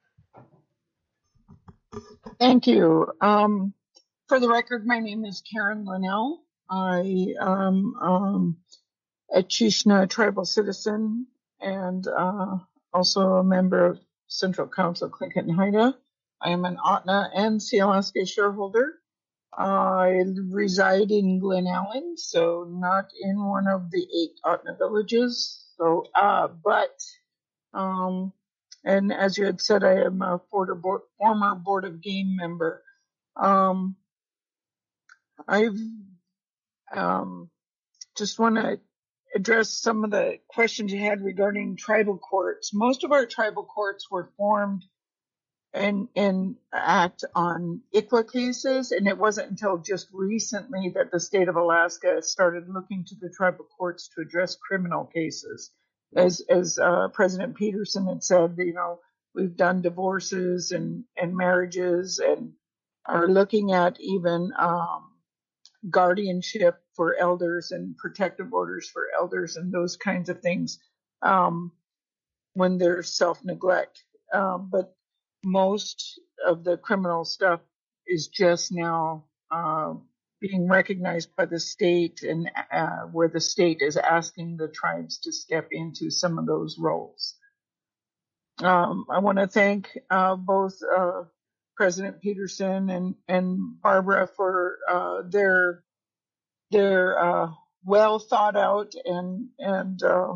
Thank you. Um, for the record, my name is Karen Linnell. I am um, a Chishna tribal citizen and uh, also a member of Central Council Tlingit and Haida. I am an Ahtna and Sealaska shareholder. I reside in Glen Ellen, so not in one of the eight Ahtna villages. So, uh, but, um, and as you had said, I am a former board, former Board of Game member. Um, I've um, just want to address some of the questions you had regarding tribal courts. Most of our tribal courts were formed and and act on I C W A cases, and it wasn't until just recently that the state of Alaska started looking to the tribal courts to address criminal cases. As as uh, President Peterson had said, you know, we've done divorces and and marriages and are looking at even um, guardianship for elders and protective orders for elders and those kinds of things um, when there's self-neglect. Um, but most of the criminal stuff is just now uh, being recognized by the state, and uh, where the state is asking the tribes to step into some of those roles. Um, I want to thank uh, both uh, President Peterson and, and Barbara for uh, their their uh, well thought out and and uh,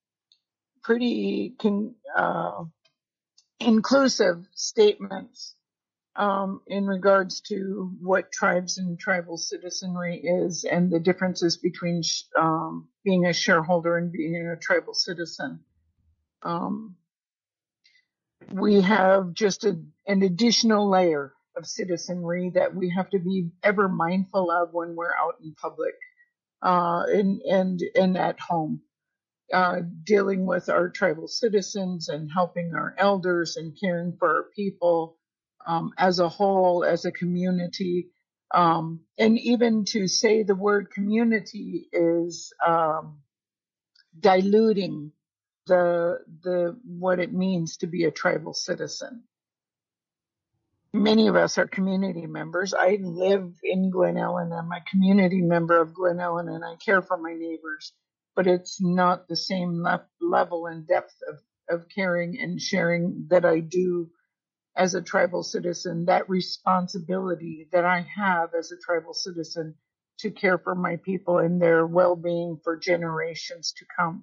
pretty con- uh, inclusive statements um, in regards to what tribes and tribal citizenry is and the differences between sh- um, being a shareholder and being a tribal citizen. Um, we have just a, an additional layer of citizenry that we have to be ever mindful of when we're out in public uh, and, and, and at home. Uh, dealing with our tribal citizens and helping our elders and caring for our people um, as a whole, as a community. Um, and even to say the word community is um, diluting the the what it means to be a tribal citizen. Many of us are community members. I live in Glen Ellen. I'm a community member of Glen Ellen, and I care for my neighbors. But it's not the same le- level and depth of, of caring and sharing that I do as a tribal citizen, that responsibility that I have as a tribal citizen to care for my people and their well-being for generations to come.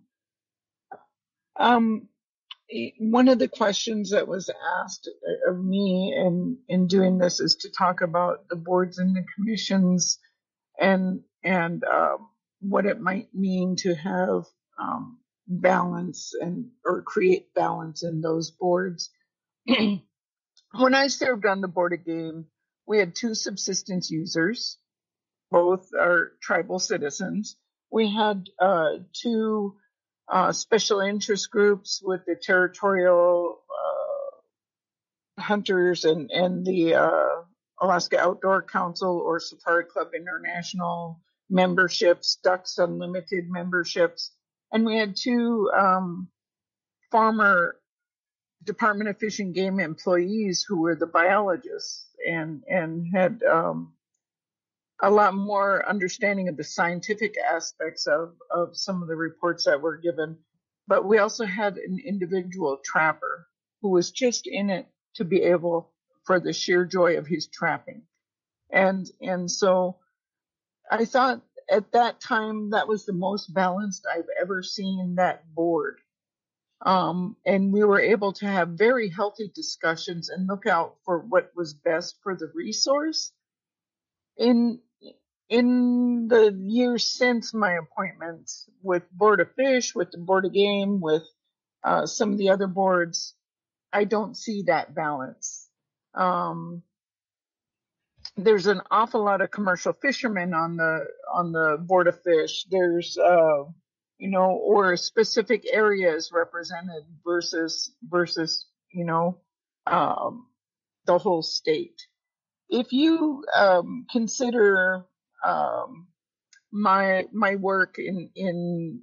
Um, One of the questions that was asked of me in, in doing this is to talk about the boards and the commissions and and um, what it might mean to have um, balance and or create balance in those boards. When I served on the Board of Game, we had two subsistence users, both are tribal citizens. We had uh, two uh, special interest groups with the territorial uh, hunters and, and the uh, Alaska Outdoor Council or Safari Club International memberships, Ducks Unlimited memberships. And we had two um, former Department of Fish and Game employees who were the biologists and, and had um, a lot more understanding of the scientific aspects of, of some of the reports that were given. But we also had an individual trapper who was just in it to be able for the sheer joy of his trapping. And, and so I thought at that time that was the most balanced I've ever seen that board. Um, and we were able to have very healthy discussions and look out for what was best for the resource. In in the years since my appointment with Board of Fish, with the Board of Game, with uh, some of the other boards, I don't see that balance. Um, there's an awful lot of commercial fishermen on the on the Board of Fish. There's uh, you know, or specific areas represented versus versus you know um, the whole state. If you um, consider um, my my work in in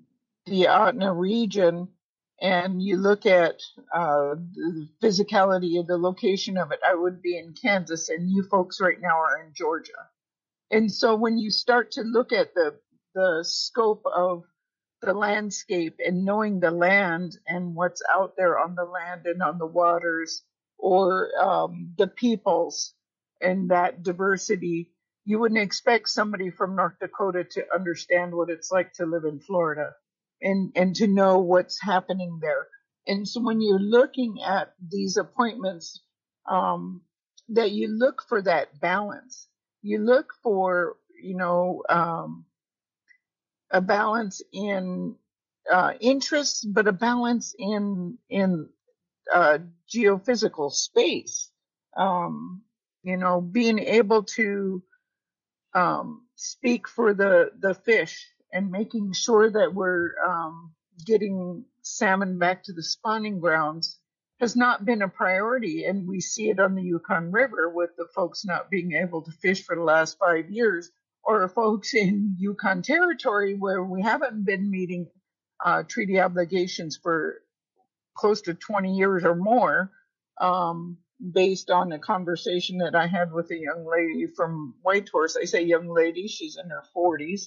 the Atna region and you look at uh, the physicality of the location of it, I would be in Kansas and you folks right now are in Georgia. And so when you start to look at the the scope of the landscape and knowing the land and what's out there on the land and on the waters, or um, the peoples and that diversity, you wouldn't expect somebody from North Dakota to understand what it's like to live in Florida and, and to know what's happening there. And so when you're looking at these appointments, um, that you look for that balance. You look for, you know, um, a balance in uh, interests, but a balance in in uh, geophysical space. Um, you know, being able to um, speak for the the fish and making sure that we're um, getting salmon back to the spawning grounds has not been a priority, and we see it on the Yukon River with the folks not being able to fish for the last five years, or folks in Yukon Territory where we haven't been meeting uh, treaty obligations for close to twenty years or more, um, based on a conversation that I had with a young lady from Whitehorse. I say young lady, she's in her forties.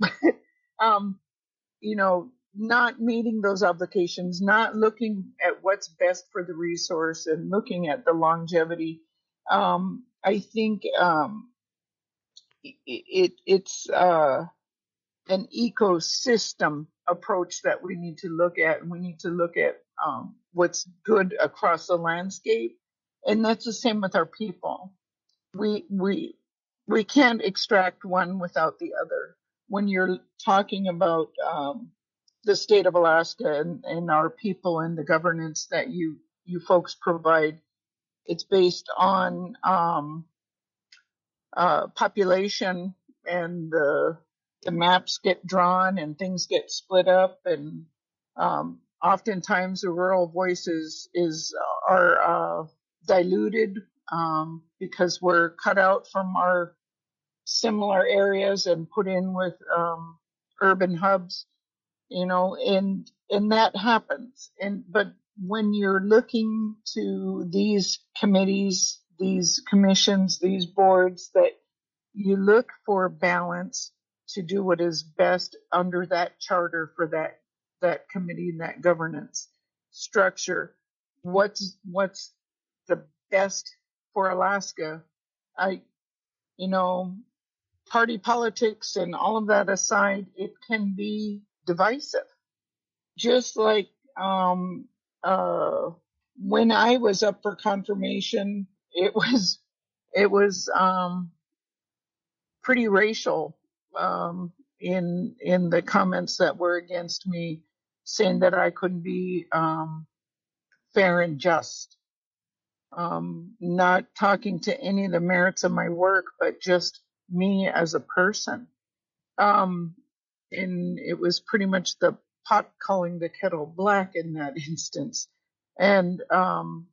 um, you know, not meeting those obligations, not looking at what's best for the resource and looking at the longevity. Um, I think um, it, it, it's uh, an ecosystem approach that we need to look at. And we need to look at um, what's good across the landscape. And that's the same with our people. We, we, we can't extract one without the other. When you're talking about um, the state of Alaska and, and our people and the governance that you, you folks provide, it's based on um, uh, population, and the the maps get drawn and things get split up, and um, oftentimes the rural voices is are uh, diluted um, because we're cut out from our similar areas and put in with um, urban hubs, you know, and and that happens. And but when you're looking to these committees, these commissions, these boards, that you look for balance to do what is best under that charter for that that committee and that governance structure. What's what's the best for Alaska? I, you know, party politics and all of that aside, it can be divisive. Just like um, uh, when I was up for confirmation, it was it was um, pretty racial um, in in the comments that were against me, saying that I couldn't be um, fair and just. Um, not talking to any of the merits of my work, but just me as a person. Um, and it was pretty much the pot calling the kettle black in that instance. And um,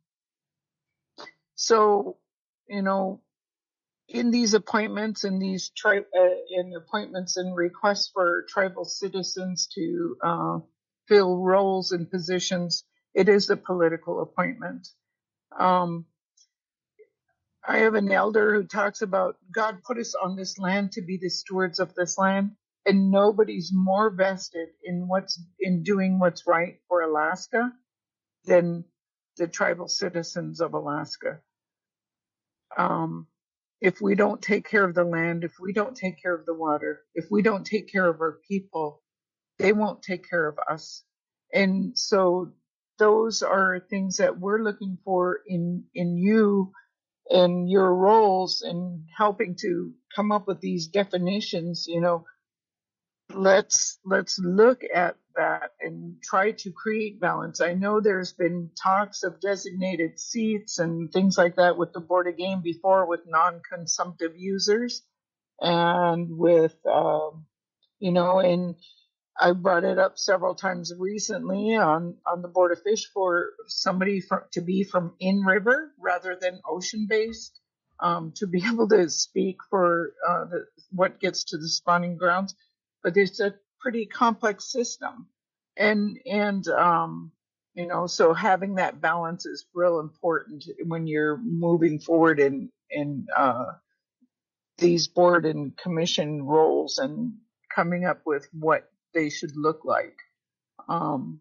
so, you know, in these appointments and these tri- uh, in appointments and requests for tribal citizens to uh, fill roles and positions, it is a political appointment. Um, I have an elder who talks about God put us on this land to be the stewards of this land, and nobody's more vested in what's in doing what's right for Alaska than the tribal citizens of Alaska. Um, if we don't take care of the land, if we don't take care of the water, if we don't take care of our people, they won't take care of us. And so those are things that we're looking for in in you and your roles in helping to come up with these definitions. You know, let's let's look at that and try to create balance. I know there's been talks of designated seats and things like that with the Board of Game before, with non-consumptive users and with um, you know, and I brought it up several times recently on, on the Board of Fish for somebody from, to be from in-river rather than ocean-based, um, to be able to speak for uh, the, what gets to the spawning grounds. But it's a pretty complex system. and and um, you know, so having that balance is real important when you're moving forward in in uh, these board and commission roles and coming up with what they should look like. Um,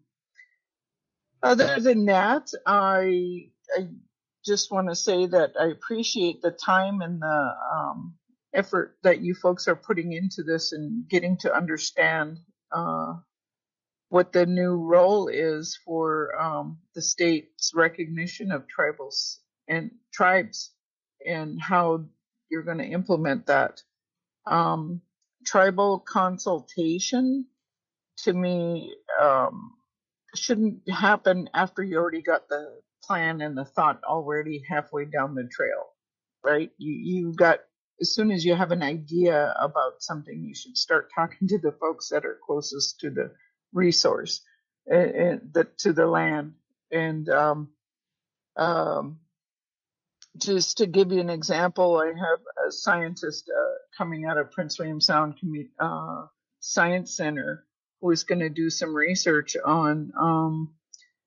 other than that, I I just want to say that I appreciate the time and the um, effort that you folks are putting into this and getting to understand uh, what the new role is for um, the state's recognition of tribals and tribes and how you're going to implement that. Um, tribal consultation to me um, shouldn't happen after you already got the plan and the thought already halfway down the trail, right? You you got as soon as you have an idea about something, you should start talking to the folks that are closest to the resource and, and the, to the land. And um, um, just to give you an example, I have a scientist uh, coming out of Prince William Sound Commu- uh, Science Center who is going to do some research on um,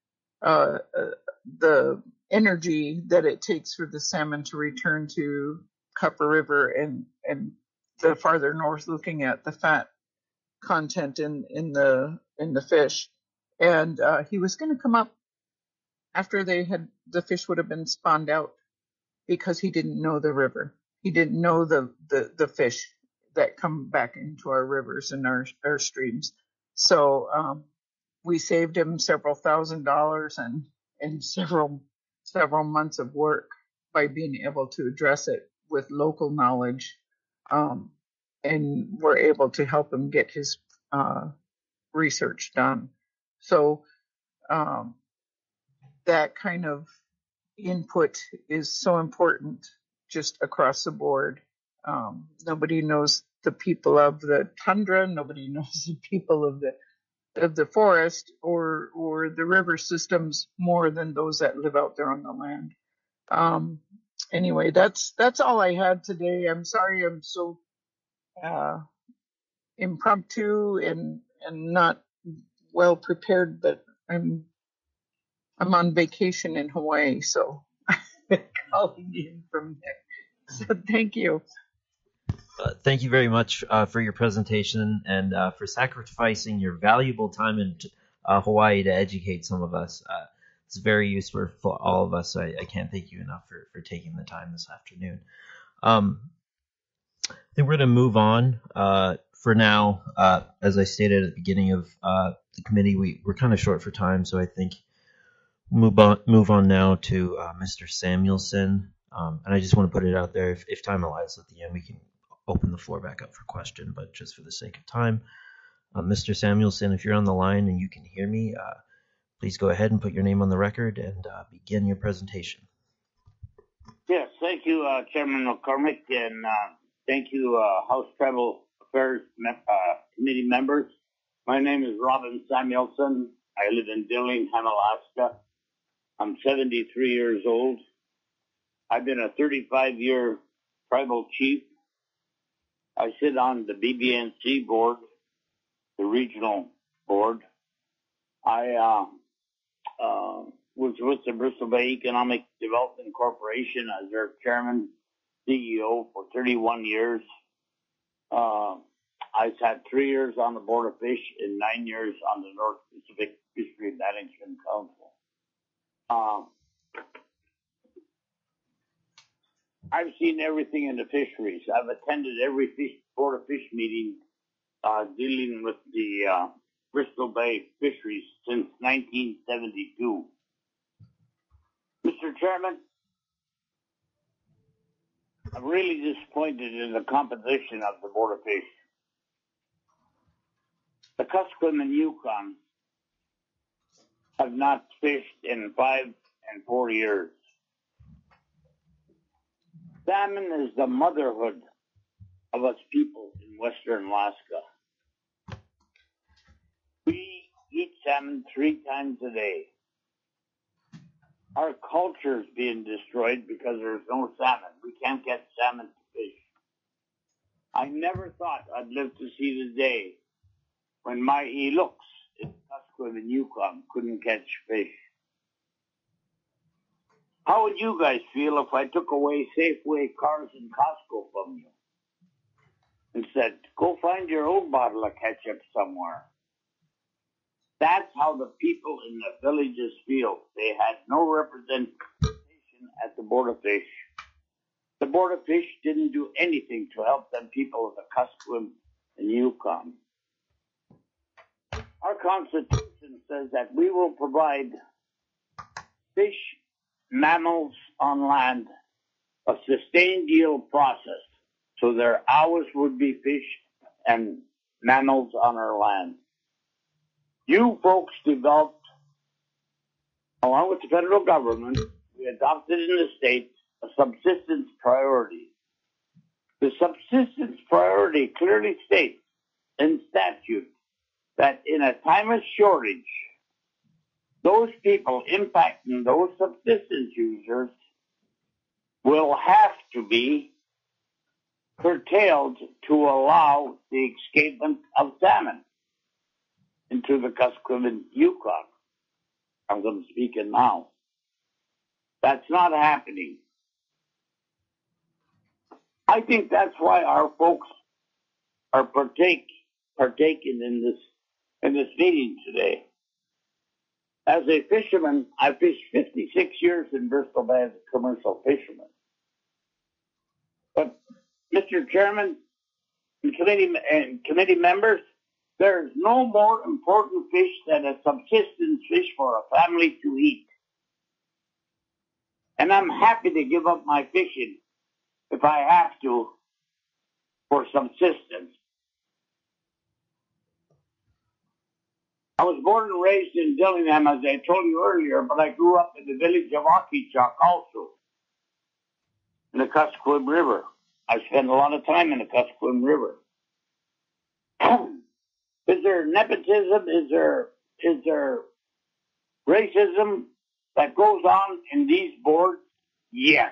uh, uh, the energy that it takes for the salmon to return to Copper River and, and the farther north, looking at the fat content in, in the in the fish. And uh, he was going to come up after they had the fish would have been spawned out because he didn't know the river. He didn't know the, the, the fish that come back into our rivers and our, our streams. So um, we saved him several thousand dollars and, and several several months of work by being able to address it with local knowledge. Um, and we're able to help him get his uh, research done. So um, that kind of input is so important just across the board. Um, nobody knows the people of the tundra. Nobody knows the people of the of the forest or or the river systems more than those that live out there on the land. Um, anyway, that's that's all I had today. I'm sorry I'm so uh, impromptu and and not well prepared, but I'm I'm on vacation in Hawaii, so I'm calling in from there. So thank you. Uh, thank you very much uh, for your presentation and uh, for sacrificing your valuable time in uh, Hawaii to educate some of us. Uh, it's very useful for all of us. So I, I can't thank you enough for, for taking the time this afternoon. Um, I think we're going to move on uh, for now. Uh, as I stated at the beginning of uh, the committee, we, we're kind of short for time, so I think we'll move on, move on now to uh, Mister Samuelson. Um, and I just want to put it out there, if, if time allows at the end, we can open the floor back up for question, but just for the sake of time, uh, Mister Samuelson, if you're on the line and you can hear me, uh, please go ahead and put your name on the record and uh, begin your presentation. Yes, thank you, uh, Chairman McCormick, and uh, thank you, uh, House Tribal Affairs uh, Committee members. My name is Robin Samuelson. I live in Dillingham, Alaska. I'm seventy-three years old. I've been a thirty-five year tribal chief. I sit on the B B N C board, the regional board. I uh, uh, was with the Bristol Bay Economic Development Corporation as their chairman, C E O for thirty-one years. Uh, I sat three years on the Board of Fish and nine years on the North Pacific Fishery Management Council. Uh, I've seen everything in the fisheries. I've attended every fish, Board of Fish meeting uh, dealing with the uh, Bristol Bay fisheries since nineteen seventy-two. Mister Chairman, I'm really disappointed in the composition of the Board of Fish. The Kuskokwim and Yukon have not fished in five and four years. Salmon is the motherhood of us people in Western Alaska. We eat salmon three times a day. Our culture is being destroyed because there's no salmon. We can't get salmon to fish. I never thought I'd live to see the day when my Iluks in Kuskokwim and Yukon couldn't catch fish. How would you guys feel if I took away Safeway, Cars, and Costco from you and said, go find your own bottle of ketchup somewhere? That's how the people in the villages feel. They had no representation at the Board of Fish. The Board of Fish didn't do anything to help them people of the Kuskokwim and Yukon. Our Constitution says that we will provide fish, mammals on land, a sustained yield process, so there always would be fish and mammals on our land. You folks developed, along with the federal government, we adopted in the state a subsistence priority. The subsistence priority clearly states in statute that in a time of shortage, those people impacting those subsistence users will have to be curtailed to allow the escapement of salmon into the Kuskokwim and Yukon, as I'm speaking now. That's not happening. I think that's why our folks are partake, partaking in this in this meeting today. As a fisherman, I fished fifty-six years in Bristol Bay as a commercial fisherman. But, Mister Chairman and committee, and committee members, there is no more important fish than a subsistence fish for a family to eat. And I'm happy to give up my fishing if I have to for subsistence. I was born and raised in Dillingham, as I told you earlier, but I grew up in the village of Akichuk also, in the Kuskokwim River. I spent a lot of time in the Kuskokwim River. Is there nepotism? Is there is there racism that goes on in these boards? Yes.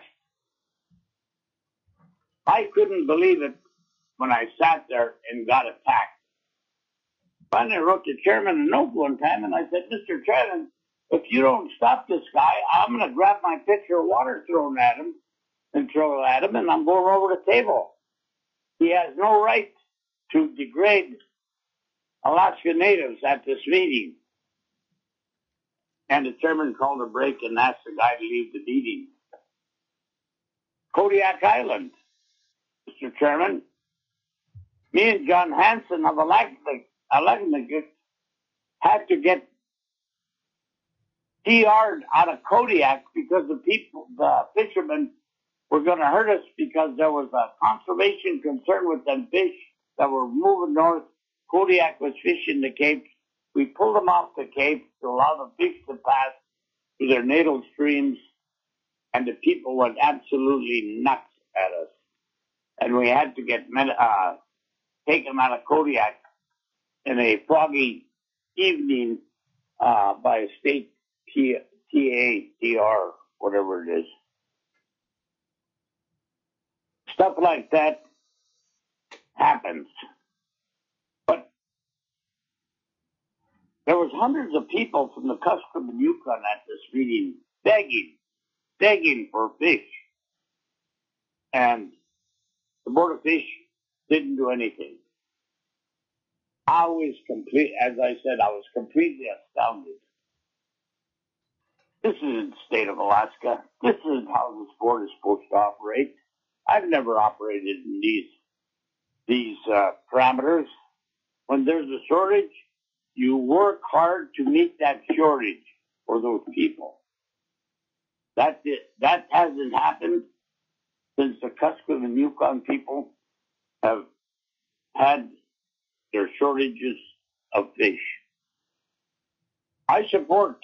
I couldn't believe it when I sat there and got attacked. Finally, I wrote the chairman a note one time, and I said, Mister Chairman, if you don't stop this guy, I'm going to grab my pitcher of water thrown at him and throw it at him, and I'm going over the table. He has no right to degrade Alaska Natives at this meeting. And the chairman called a break and asked the guy to leave the meeting. Kodiak Island, Mister Chairman, me and John Hansen of Alagnac had to get T R'd out of Kodiak because the people, the fishermen, were going to hurt us because there was a conservation concern with them fish that were moving north. Kodiak was fishing the capes. We pulled them off the capes to allow the fish to pass to their natal streams, and the people went absolutely nuts at us. And we had to get uh, take them out of Kodiak in a foggy evening uh, by a state T A T R, whatever it is. Stuff like that happens. But there was hundreds of people from the Kuskokwim and Yukon at this meeting begging, begging for fish. And the Board of Fish didn't do anything. I was complete, as I said, I was completely astounded. This isn't the state of Alaska. This isn't how this board is supposed to operate. I've never operated in these these uh, parameters. When there's a shortage, you work hard to meet that shortage for those people. That that hasn't happened since the Kuskokwim and Yukon people have had their shortages of fish. I support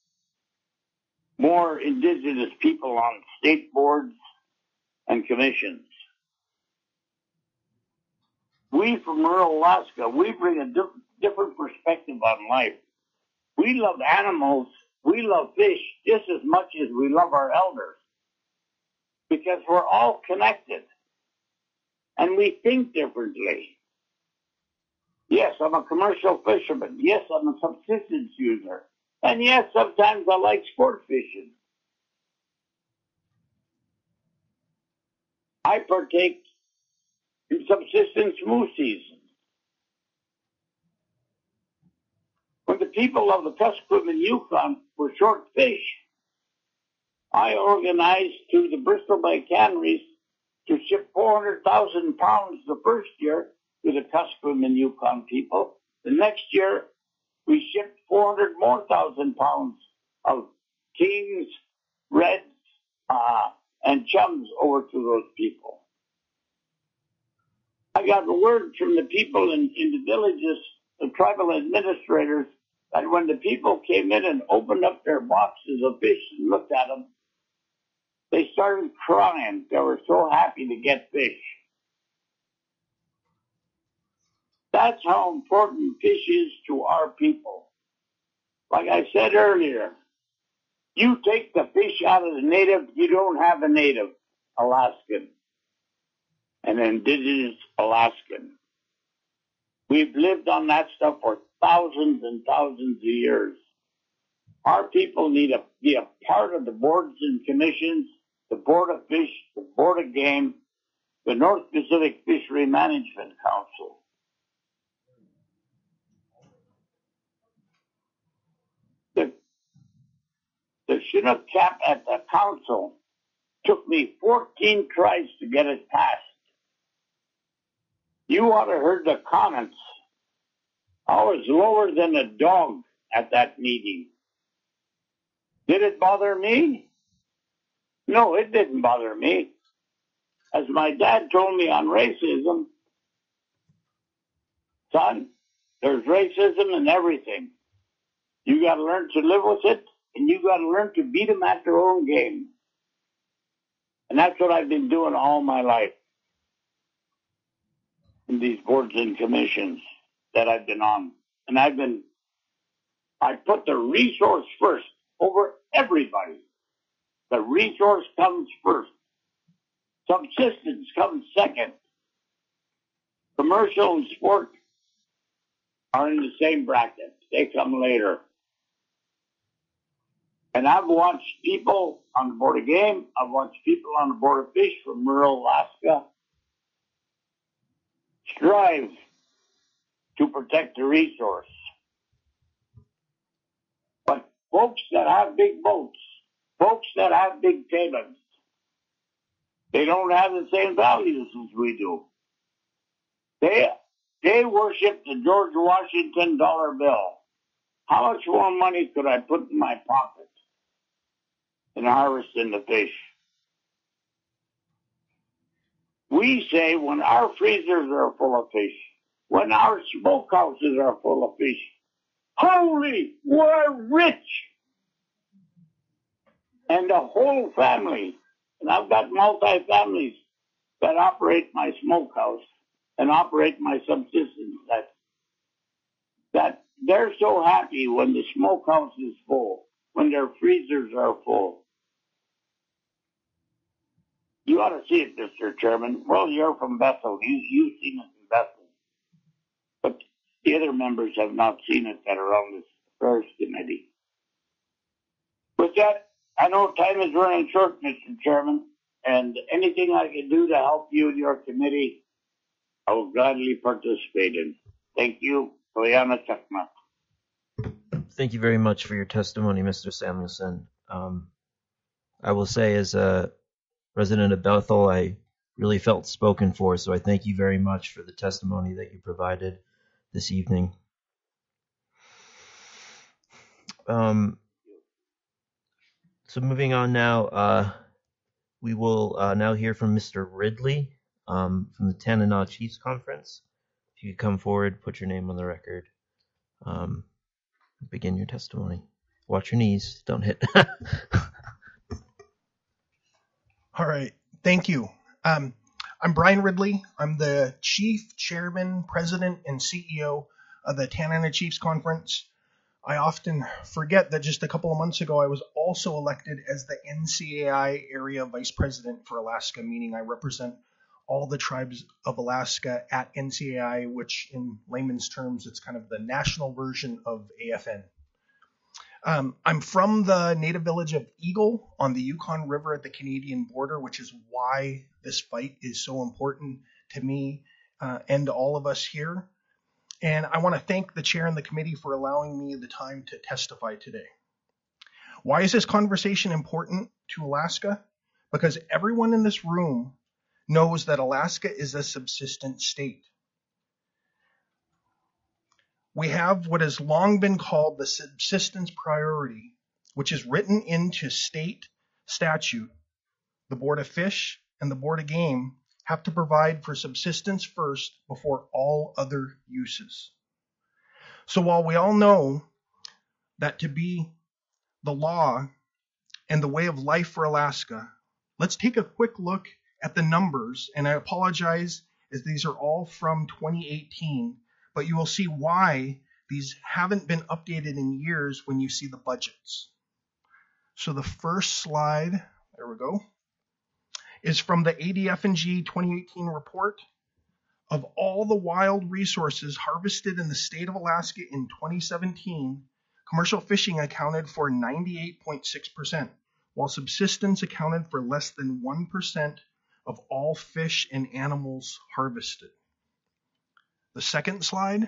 more indigenous people on state boards and commissions. We from rural Alaska, we bring a diff- different perspective on life. We love animals, we love fish just as much as we love our elders, because we're all connected and we think differently. Yes, I'm a commercial fisherman. Yes, I'm a subsistence user. And yes, sometimes I like sport fishing. I partake in subsistence moose season. When the people of the Kuskokwim Yukon were short fish, I organized through the Bristol Bay Canneries to ship four hundred thousand pounds the first year to the Kuskokwim and Yukon people. The next year, we shipped four hundred more thousand pounds of kings, reds, uh, and chums over to those people. I got word from the people in, in the villages, the tribal administrators, that when the people came in and opened up their boxes of fish and looked at them, they started crying. They were so happy to get fish. That's how important fish is to our people. Like I said earlier, you take the fish out of the native, you don't have a native Alaskan, an indigenous Alaskan. We've lived on that stuff for thousands and thousands of years. Our people need to be a part of the boards and commissions, the Board of Fish, the Board of Game, the North Pacific Fishery Management Council. The, the Chinook cap at the council took me fourteen tries to get it passed. You ought to have heard the comments. I was lower than a dog at that meeting. Did it bother me? No, it didn't bother me. As my dad told me on racism, son, there's racism in everything. You got to learn to live with it, and you got to learn to beat them at their own game. And that's what I've been doing all my life in these boards and commissions that I've been on. And I've been, I put the resource first over everybody. The resource comes first. Subsistence comes second. Commercial and sport are in the same bracket. They come later. And I've watched people on the Board of Game, I've watched people on the Board of Fish from rural Alaska strive to protect the resource. But folks that have big boats, folks that have big cabins, they don't have the same values as we do. They, they worship the George Washington dollar bill. How much more money could I put in my pocket and harvesting the fish? We say when our freezers are full of fish, when our smokehouses are full of fish, holy, we're rich. And the whole family, and I've got multi-families that operate my smokehouse and operate my subsistence, that, that they're so happy when the smokehouse is full, when their freezers are full. You ought to see it, Mister Chairman. Well, you're from Bethel. You, you've seen it in Bethel. But the other members have not seen it that are on this affairs committee. With that, I know time is running short, Mister Chairman, and anything I can do to help you and your committee, I will gladly participate in. Thank you. Koyana Chakma. Thank you very much for your testimony, Mister Samuelson. Um, I will say, as a resident of Bethel, I really felt spoken for, so I thank you very much for the testimony that you provided this evening. Um, so moving on now, uh, we will uh, now hear from Mister Ridley um, from the Tanana Chiefs Conference. If you could come forward, put your name on the record, um, begin your testimony. Watch your knees, don't hit. All right. Thank you. Um, I'm Brian Ridley. I'm the Chief, Chairman, President, and C E O of the Tanana Chiefs Conference. I often forget that just a couple of months ago, I was also elected as the N C A I Area Vice President for Alaska, meaning I represent all the tribes of Alaska at N C A I, which in layman's terms, it's kind of the national version of A F N. Um, I'm from the native village of Eagle on the Yukon River at the Canadian border, which is why this fight is so important to me uh, and to all of us here. And I want to thank the chair and the committee for allowing me the time to testify today. Why is this conversation important to Alaska? Because everyone in this room knows that Alaska is a subsistence state. We have what has long been called the subsistence priority, which is written into state statute. The Board of Fish and the Board of Game have to provide for subsistence first before all other uses. So while we all know that to be the law and the way of life for Alaska, let's take a quick look at the numbers, and I apologize as these are all from twenty eighteen, but you will see why these haven't been updated in years when you see the budgets. So the first slide, there we go, is from the A D F and G twenty eighteen report. Of all the wild resources harvested in the state of Alaska in twenty seventeen, commercial fishing accounted for ninety-eight point six percent, while subsistence accounted for less than one percent of all fish and animals harvested. The second slide,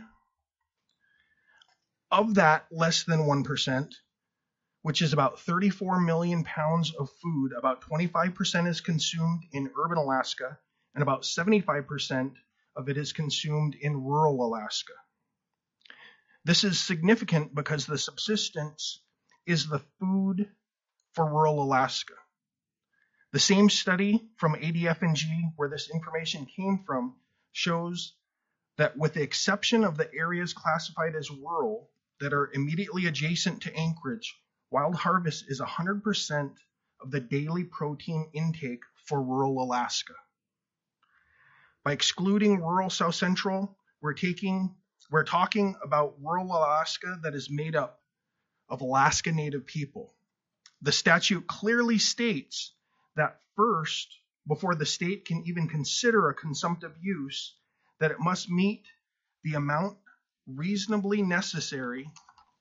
of that less than one percent, which is about thirty-four million pounds of food, about twenty-five percent is consumed in urban Alaska, and about seventy-five percent of it is consumed in rural Alaska. This is significant because the subsistence is the food for rural Alaska. The same study from A D F and G where this information came from shows that with the exception of the areas classified as rural that are immediately adjacent to Anchorage, wild harvest is one hundred percent of the daily protein intake for rural Alaska. By excluding rural South Central, we're taking we're talking about rural Alaska that is made up of Alaska Native people. The statute clearly states that first, before the state can even consider a consumptive use, that it must meet the amount reasonably necessary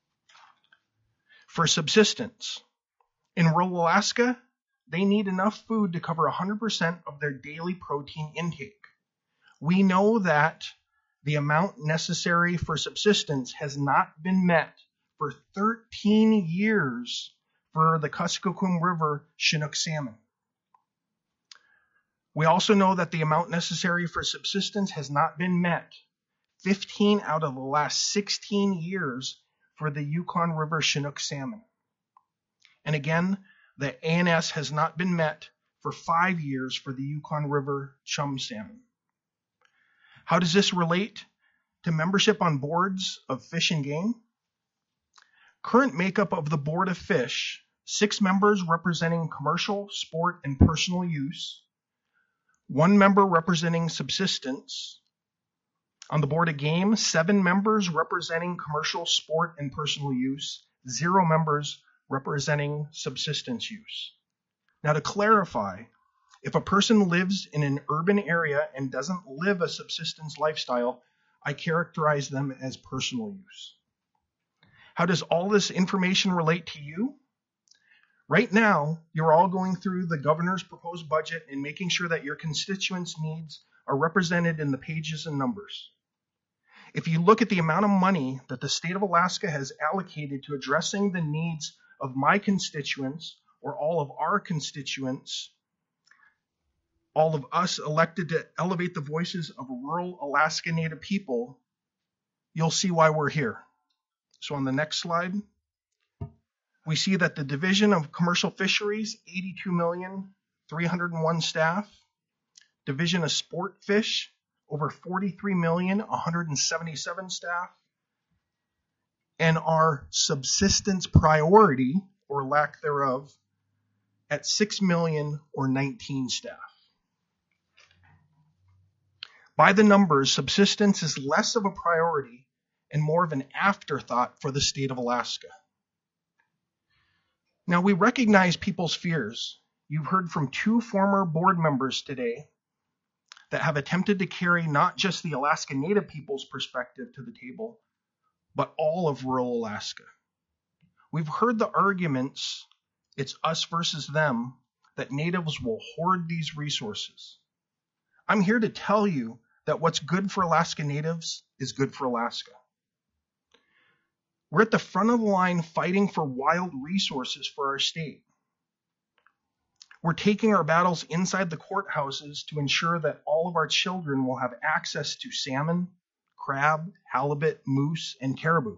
for subsistence. In rural Alaska, they need enough food to cover one hundred percent of their daily protein intake. We know that the amount necessary for subsistence has not been met for thirteen years for the Kuskokwim River Chinook salmon. We also know that the amount necessary for subsistence has not been met fifteen out of the last sixteen years for the Yukon River Chinook salmon. And again, the A N S has not been met for five years for the Yukon River chum salmon. How does this relate to membership on boards of Fish and Game? Current makeup of the Board of Fish, six members representing commercial, sport, and personal use, one member representing subsistence. On the Board of Game, seven members representing commercial, sport, and personal use, zero members representing subsistence use. Now to clarify, if a person lives in an urban area and doesn't live a subsistence lifestyle, I characterize them as personal use. How does all this information relate to you? Right now, you're all going through the governor's proposed budget and making sure that your constituents' needs are represented in the pages and numbers. If you look at the amount of money that the state of Alaska has allocated to addressing the needs of my constituents or all of our constituents, all of us elected to elevate the voices of rural Alaska Native people, you'll see why we're here. So on the next slide, we see that the Division of Commercial Fisheries, eighty-two million, three hundred one staff. Division of Sport Fish, over forty-three million, one hundred seventy-seven staff. And our subsistence priority, or lack thereof, at six million or nineteen staff. By the numbers, subsistence is less of a priority and more of an afterthought for the state of Alaska. Now, we recognize people's fears. You've heard from two former board members today that have attempted to carry not just the Alaska Native people's perspective to the table, but all of rural Alaska. We've heard the arguments, it's us versus them, that natives will hoard these resources. I'm here to tell you that what's good for Alaska Natives is good for Alaska. We're at the front of the line fighting for wild resources for our state. We're taking our battles inside the courthouses to ensure that all of our children will have access to salmon, crab, halibut, moose, and caribou.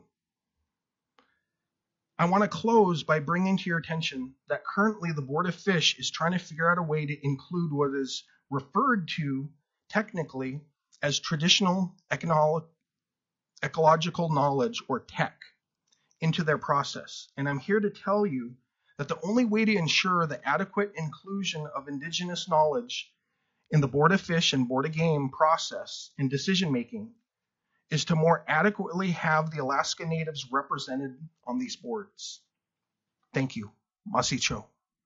I want to close by bringing to your attention that currently the Board of Fish is trying to figure out a way to include what is referred to technically as traditional economic, ecological knowledge, or T E C, into their process. And I'm here to tell you that the only way to ensure the adequate inclusion of Indigenous knowledge in the Board of Fish and Board of Game process and decision making is to more adequately have the Alaska Natives represented on these boards. Thank you. Masicho.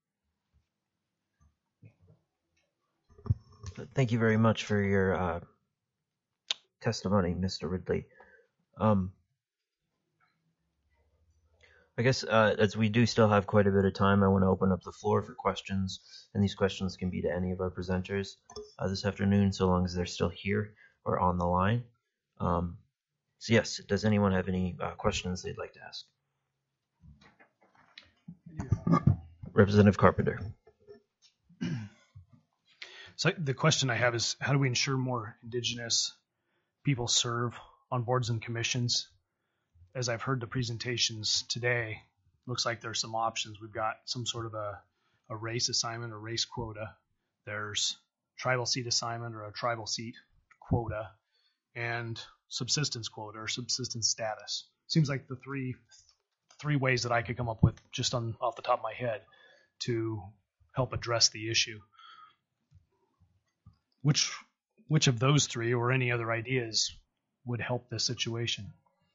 Thank you very much for your uh, testimony, Mister Ridley. Um, I guess uh, as we do still have quite a bit of time, I want to open up the floor for questions, and these questions can be to any of our presenters uh, this afternoon, so long as they're still here or on the line. Um, so yes, does anyone have any uh, questions they'd like to ask? Representative Carpenter. So the question I have is, how do we ensure more Indigenous people serve on boards and commissions? As I've heard the presentations today, looks like there's some options. We've got some sort of a, a race assignment or race quota. There's tribal seat assignment or a tribal seat quota, and subsistence quota or subsistence status. Seems like the three three ways that I could come up with just on off the top of my head to help address the issue. Which which of those three or any other ideas would help this situation?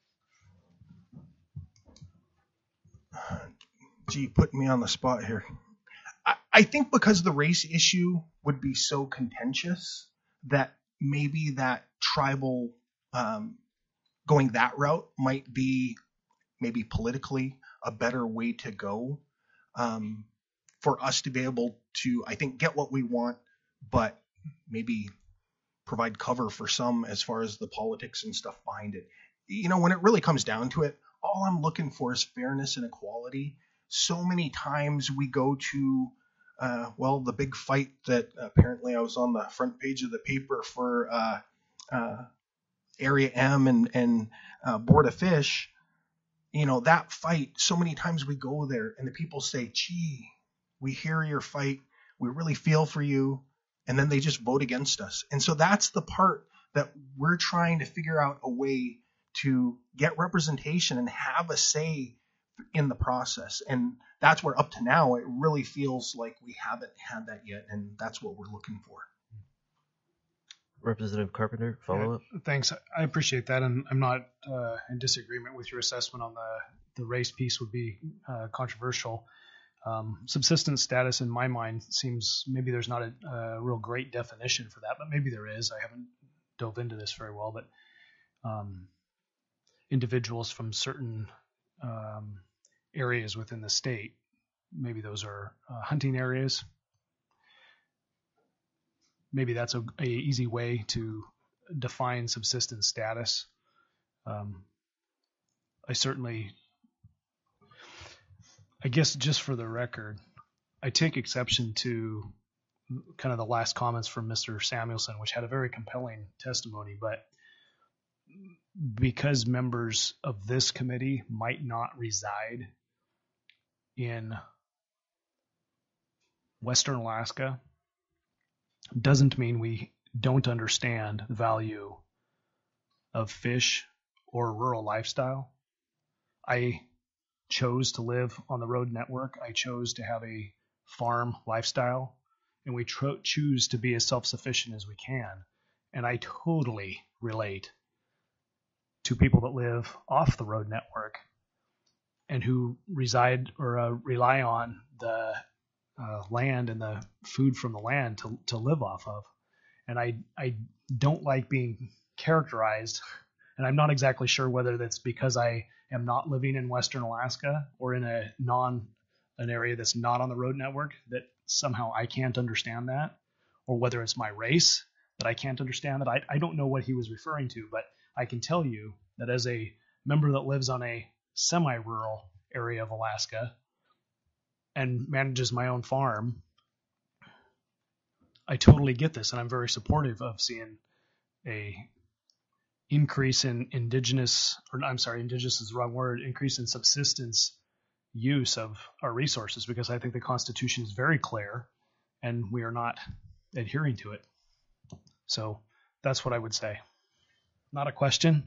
Gee, putting me on the spot here. I, I think because the race issue would be so contentious that maybe that tribal um, going that route might be maybe politically a better way to go um, for us to be able to, I think, get what we want, but maybe provide cover for some as far as the politics and stuff behind it. You know, when it really comes down to it, all I'm looking for is fairness and equality. So many times we go to, uh, well, the big fight that apparently I was on the front page of the paper for uh, uh, Area M and, and uh, Board of Fish. You know, that fight, so many times we go there and the people say, gee, we hear your fight. We really feel for you. And then they just vote against us. And so that's the part that we're trying to figure out a way to get representation and have a say in the process. And that's where up to now it really feels like we haven't had that yet, and that's what we're looking for. Representative Carpenter, follow up. Yeah, thanks. I appreciate that, and I'm not uh, in disagreement with your assessment on the, the race piece would be uh, controversial. Um, subsistence status in my mind seems maybe there's not a, a real great definition for that, but maybe there is. I haven't dove into this very well, but um, individuals from certain um, areas within the state, maybe those are uh, hunting areas. Maybe that's a, a easy way to define subsistence status. Um, I certainly, I guess just for the record, I take exception to kind of the last comments from Mister Samuelson, which had a very compelling testimony, but because members of this committee might not reside in Western Alaska, doesn't mean we don't understand the value of fish or rural lifestyle. I chose to live on the road network. I chose to have a farm lifestyle, and we tro- choose to be as self-sufficient as we can. And I totally relate to people that live off the road network and who reside or uh, rely on the uh, land and the food from the land to, to live off of. and I I don't like being characterized, and I'm not exactly sure whether that's because I am not living in Western Alaska or in a non an area that's not on the road network, that somehow I can't understand that, or whether it's my race that I can't understand that. I, I don't know what he was referring to, but I can tell you that as a member that lives on a semi-rural area of Alaska and manages my own farm, I totally get this, and I'm very supportive of seeing a increase in indigenous, or I'm sorry, indigenous is the wrong word, increase in subsistence use of our resources, because I think the Constitution is very clear and we are not adhering to it. So that's what I would say. Not a question.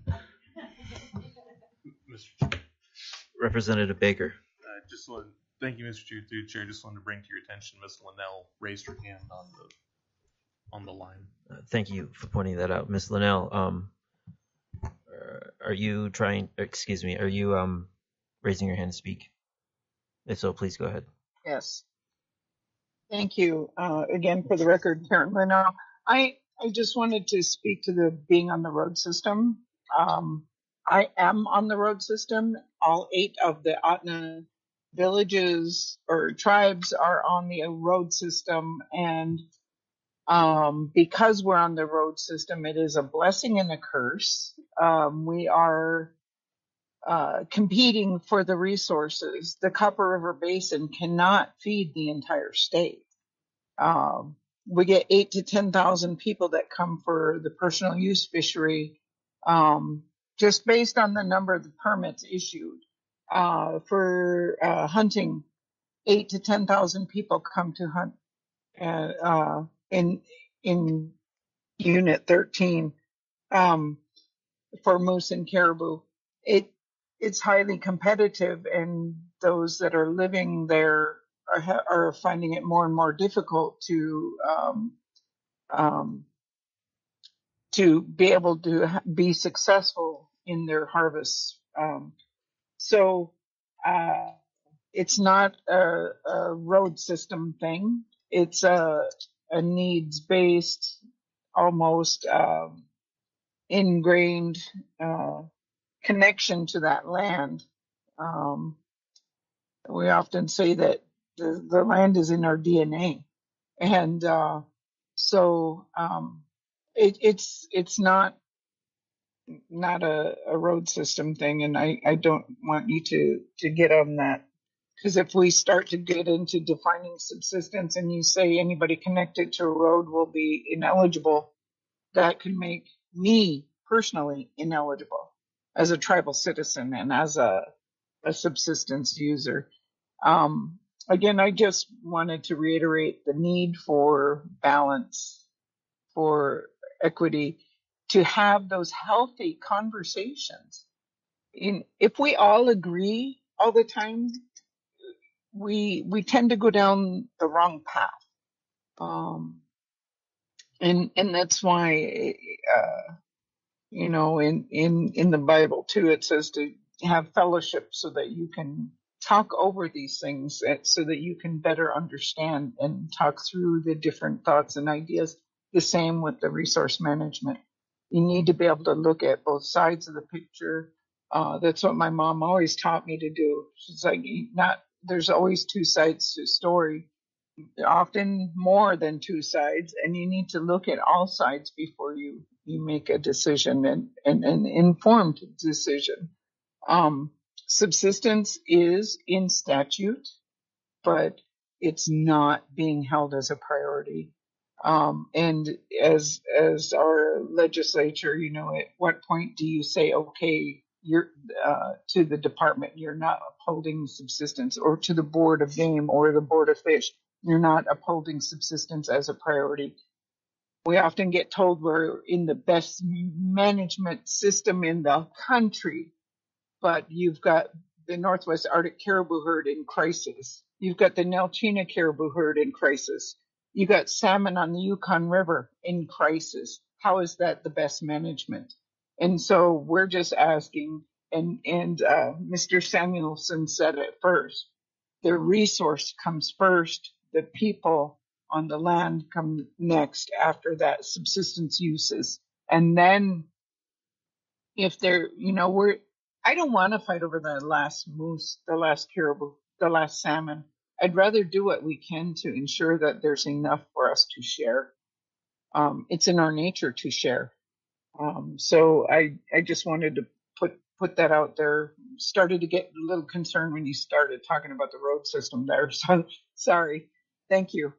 Mister Representative Baker. Uh, just want, thank you, Mister Chair. Through the Chair, just wanted to bring to your attention, Miz Linnell raised her hand on the on the line. Uh, thank you for pointing that out, Miz Linnell. Um, uh, are you trying? Excuse me. Are you um raising your hand to speak? If so, please go ahead. Yes. Thank you. Uh, again, for the record, Karen Linnell. I, I just wanted to speak to the being on the road system. Um, I am on the road system. All eight of the Ahtna villages or tribes are on the road system. And um, because we're on the road system, it is a blessing and a curse. Um, we are Uh, competing for the resources. The Copper River Basin cannot feed the entire state. Um, we get eight to ten thousand people that come for the personal use fishery, um, just based on the number of the permits issued. Uh, for uh, hunting, eight to ten thousand people come to hunt uh, uh, in in Unit thirteen um, for moose and caribou. It it's highly competitive, and those that are living there are, are finding it more and more difficult to um, um, to be able to be successful in their harvests. Um, so uh, it's not a, a road system thing. It's a, a needs-based, almost um, ingrained uh, connection to that land. Um, we often say that the, the land is in our D N A, and uh, so um, it, it's it's not not a, a road system thing, and I, I don't want you to to get on that, because if we start to get into defining subsistence and you say anybody connected to a road will be ineligible, that can make me personally ineligible as a tribal citizen and as a, a subsistence user. Um, again, I just wanted to reiterate the need for balance, for equity, to have those healthy conversations. In, if we all agree all the time, we we tend to go down the wrong path. Um, and and that's why uh, you know, in, in, in the Bible too, it says to have fellowship so that you can talk over these things, so that you can better understand and talk through the different thoughts and ideas. The same with the resource management. You need to be able to look at both sides of the picture. Uh, that's what my mom always taught me to do. She's like, not, there's always two sides to a story, often more than two sides, and you need to look at all sides before you you make a decision, and, and an informed decision. Um, subsistence is in statute, but it's not being held as a priority. Um, and as as our legislature, you know, at what point do you say, okay, you're uh, to the department, you're not upholding subsistence, or to the board of game or the board of fish, you're not upholding subsistence as a priority. We often get told we're in the best management system in the country, but you've got the Northwest Arctic caribou herd in crisis. You've got the Nelchina caribou herd in crisis. You got salmon on the Yukon River in crisis. How is that the best management? And so we're just asking, and, and uh, Mister Samuelson said it first, the resource comes first. The people on the land come next after that subsistence uses. And then if they're, you know, we're, I don't want to fight over the last moose, the last caribou, the last salmon. I'd rather do what we can to ensure that there's enough for us to share. Um, it's in our nature to share. Um, so I, I just wanted to put, put that out there. Started to get a little concerned when you started talking about the road system there. So sorry. Thank you.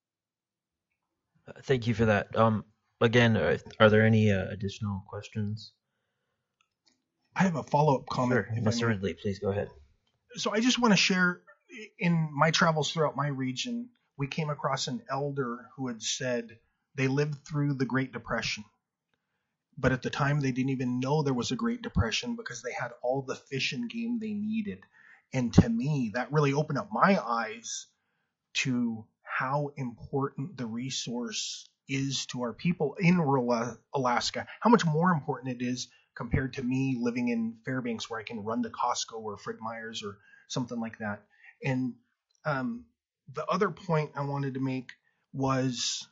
Thank you for that. Um, again, are, are there any uh, additional questions? I have a follow-up comment. Sure, if I Mister may. Ridley, please go ahead. So I just want to share, in my travels throughout my region, we came across an elder who had said they lived through the Great Depression. But at the time, they didn't even know there was a Great Depression because they had all the fish and game they needed. And to me, that really opened up my eyes to how important the resource is to our people in rural Alaska, how much more important it is compared to me living in Fairbanks where I can run to Costco or Fred Meyer's or something like that. And um, the other point I wanted to make was,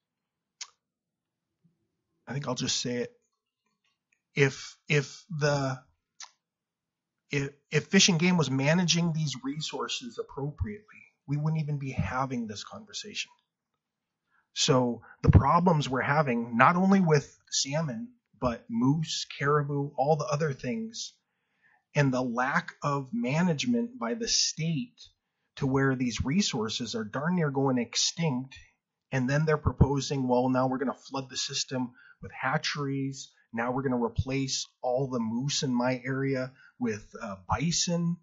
I think I'll just say it. If if the if, if Fish and Game was managing these resources appropriately, we wouldn't even be having this conversation. So the problems we're having, not only with salmon, but moose, caribou, all the other things, and the lack of management by the state to where these resources are darn near going extinct. And then they're proposing, well, now we're going to flood the system with hatcheries. Now we're going to replace all the moose in my area with uh, bison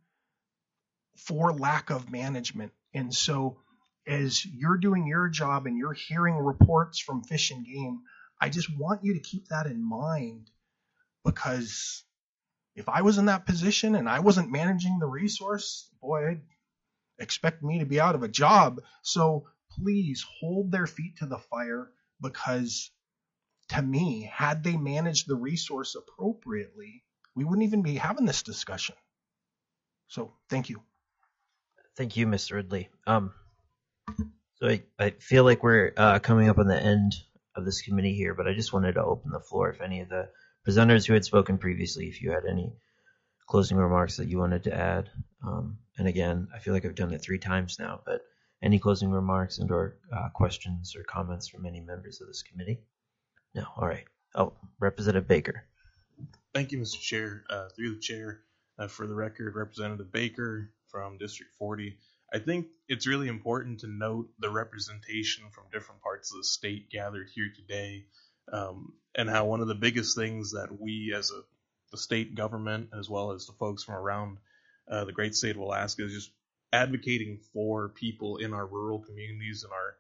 for lack of management. And so as you're doing your job and you're hearing reports from Fish and Game, I just want you to keep that in mind, because if I was in that position and I wasn't managing the resource, boy, I'd expect me to be out of a job. So please hold their feet to the fire, because to me, had they managed the resource appropriately, we wouldn't even be having this discussion. So thank you. Thank you, Mister Ridley. Um, so I, I feel like we're uh, coming up on the end of this committee here, but I just wanted to open the floor if any of the presenters who had spoken previously, if you had any closing remarks that you wanted to add. Um, and again, I feel like I've done it three times now, but any closing remarks and or uh, questions or comments from any members of this committee? No. All right. Oh, Representative Baker. Thank you, Mister Chair. Uh, through the chair, uh, for the record, Representative Baker from District forty. I think it's really important to note the representation from different parts of the state gathered here today, um, and how one of the biggest things that we as a the state government, as well as the folks from around uh, the great state of Alaska, is just advocating for people in our rural communities and our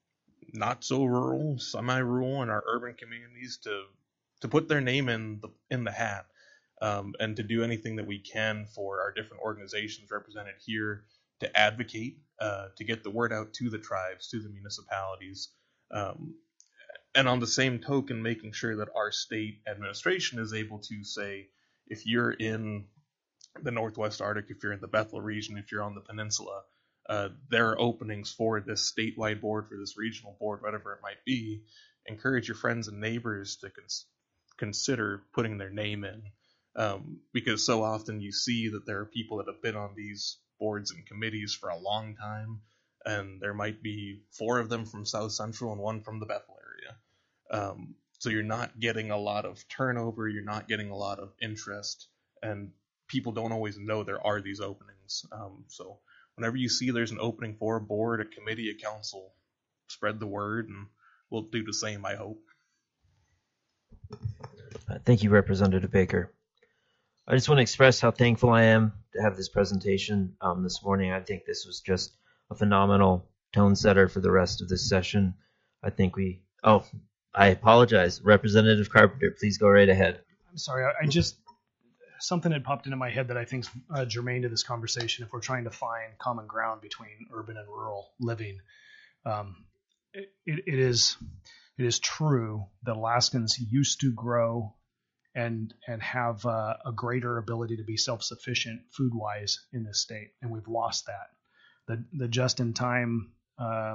not so rural, semi-rural, and our urban communities to to put their name in the in the hat, um, and to do anything that we can for our different organizations represented here to advocate, uh, to get the word out to the tribes, to the municipalities, um, and on the same token, making sure that our state administration is able to say, if you're in the Northwest Arctic, if you're in the Bethel region, if you're on the peninsula, uh, there are openings for this statewide board, for this regional board, whatever it might be. Encourage your friends and neighbors to cons- consider putting their name in, um, because so often you see that there are people that have been on these boards and committees for a long time, and there might be four of them from South Central and one from the Bethel area. Um, so you're not getting a lot of turnover, you're not getting a lot of interest, and people don't always know there are these openings. Um, so whenever you see there's an opening for a board, a committee, a council, spread the word, and we'll do the same, I hope. Uh, thank you, Representative Baker. I just want to express how thankful I am to have this presentation um, this morning. I think this was just a phenomenal tone setter for the rest of this session. I think we, oh, I apologize. Representative Carpenter, please go right ahead. I'm sorry. I, I just, something had popped into my head that I think is uh, germane to this conversation if we're trying to find common ground between urban and rural living. Um, it, it, it is it is true that Alaskans used to grow and and have uh, a greater ability to be self-sufficient food-wise in this state, and we've lost that. The the just-in-time um,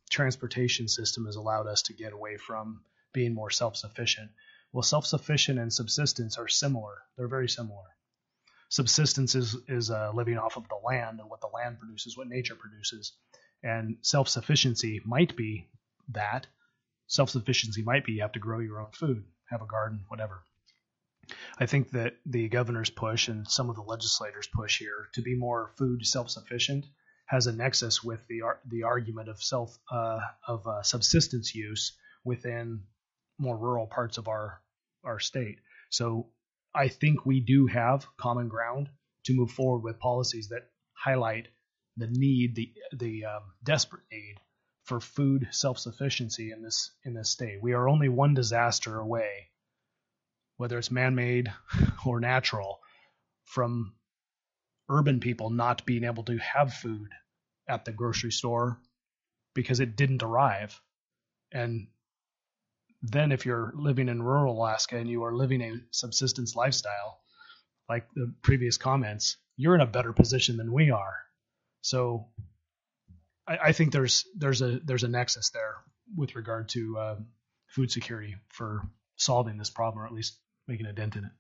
transportation system has allowed us to get away from being more self-sufficient. Well, self-sufficient and subsistence are similar. They're very similar. Subsistence is, is uh, living off of the land and what the land produces, what nature produces. And self-sufficiency might be that. Self-sufficiency might be you have to grow your own food, have a garden, whatever. I think that the governor's push and some of the legislators' push here to be more food self-sufficient has a nexus with the the argument of self uh, of uh, subsistence use within more rural parts of our our state. So I think we do have common ground to move forward with policies that highlight the need, the the um, desperate need for food self-sufficiency in this in this state. We are only one disaster away, whether it's man-made or natural, from urban people not being able to have food at the grocery store because it didn't arrive. And then if you're living in rural Alaska and you are living a subsistence lifestyle, like the previous comments, you're in a better position than we are. So I, I think there's there's a there's a nexus there with regard to uh, food security for solving this problem, or at least making a dent in it.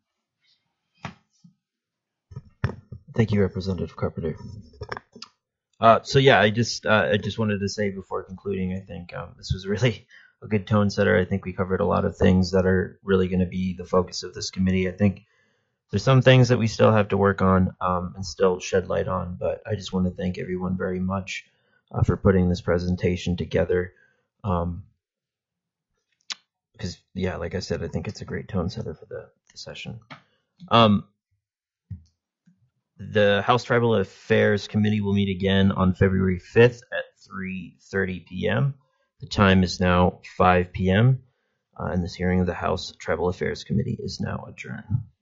Thank you, Representative Carpenter. Uh, so yeah, I just uh, I just wanted to say before concluding, I think um, this was really a good tone setter. I think we covered a lot of things that are really going to be the focus of this committee. I think there's some things that we still have to work on um, and still shed light on, but I just want to thank everyone very much uh, for putting this presentation together. Um, because yeah, like I said, I think it's a great tone setter for the, the session. Um, The House Tribal Affairs Committee will meet again on February fifth at three thirty p.m. The time is now five p.m. Uh, and this hearing of the House Tribal Affairs Committee is now adjourned.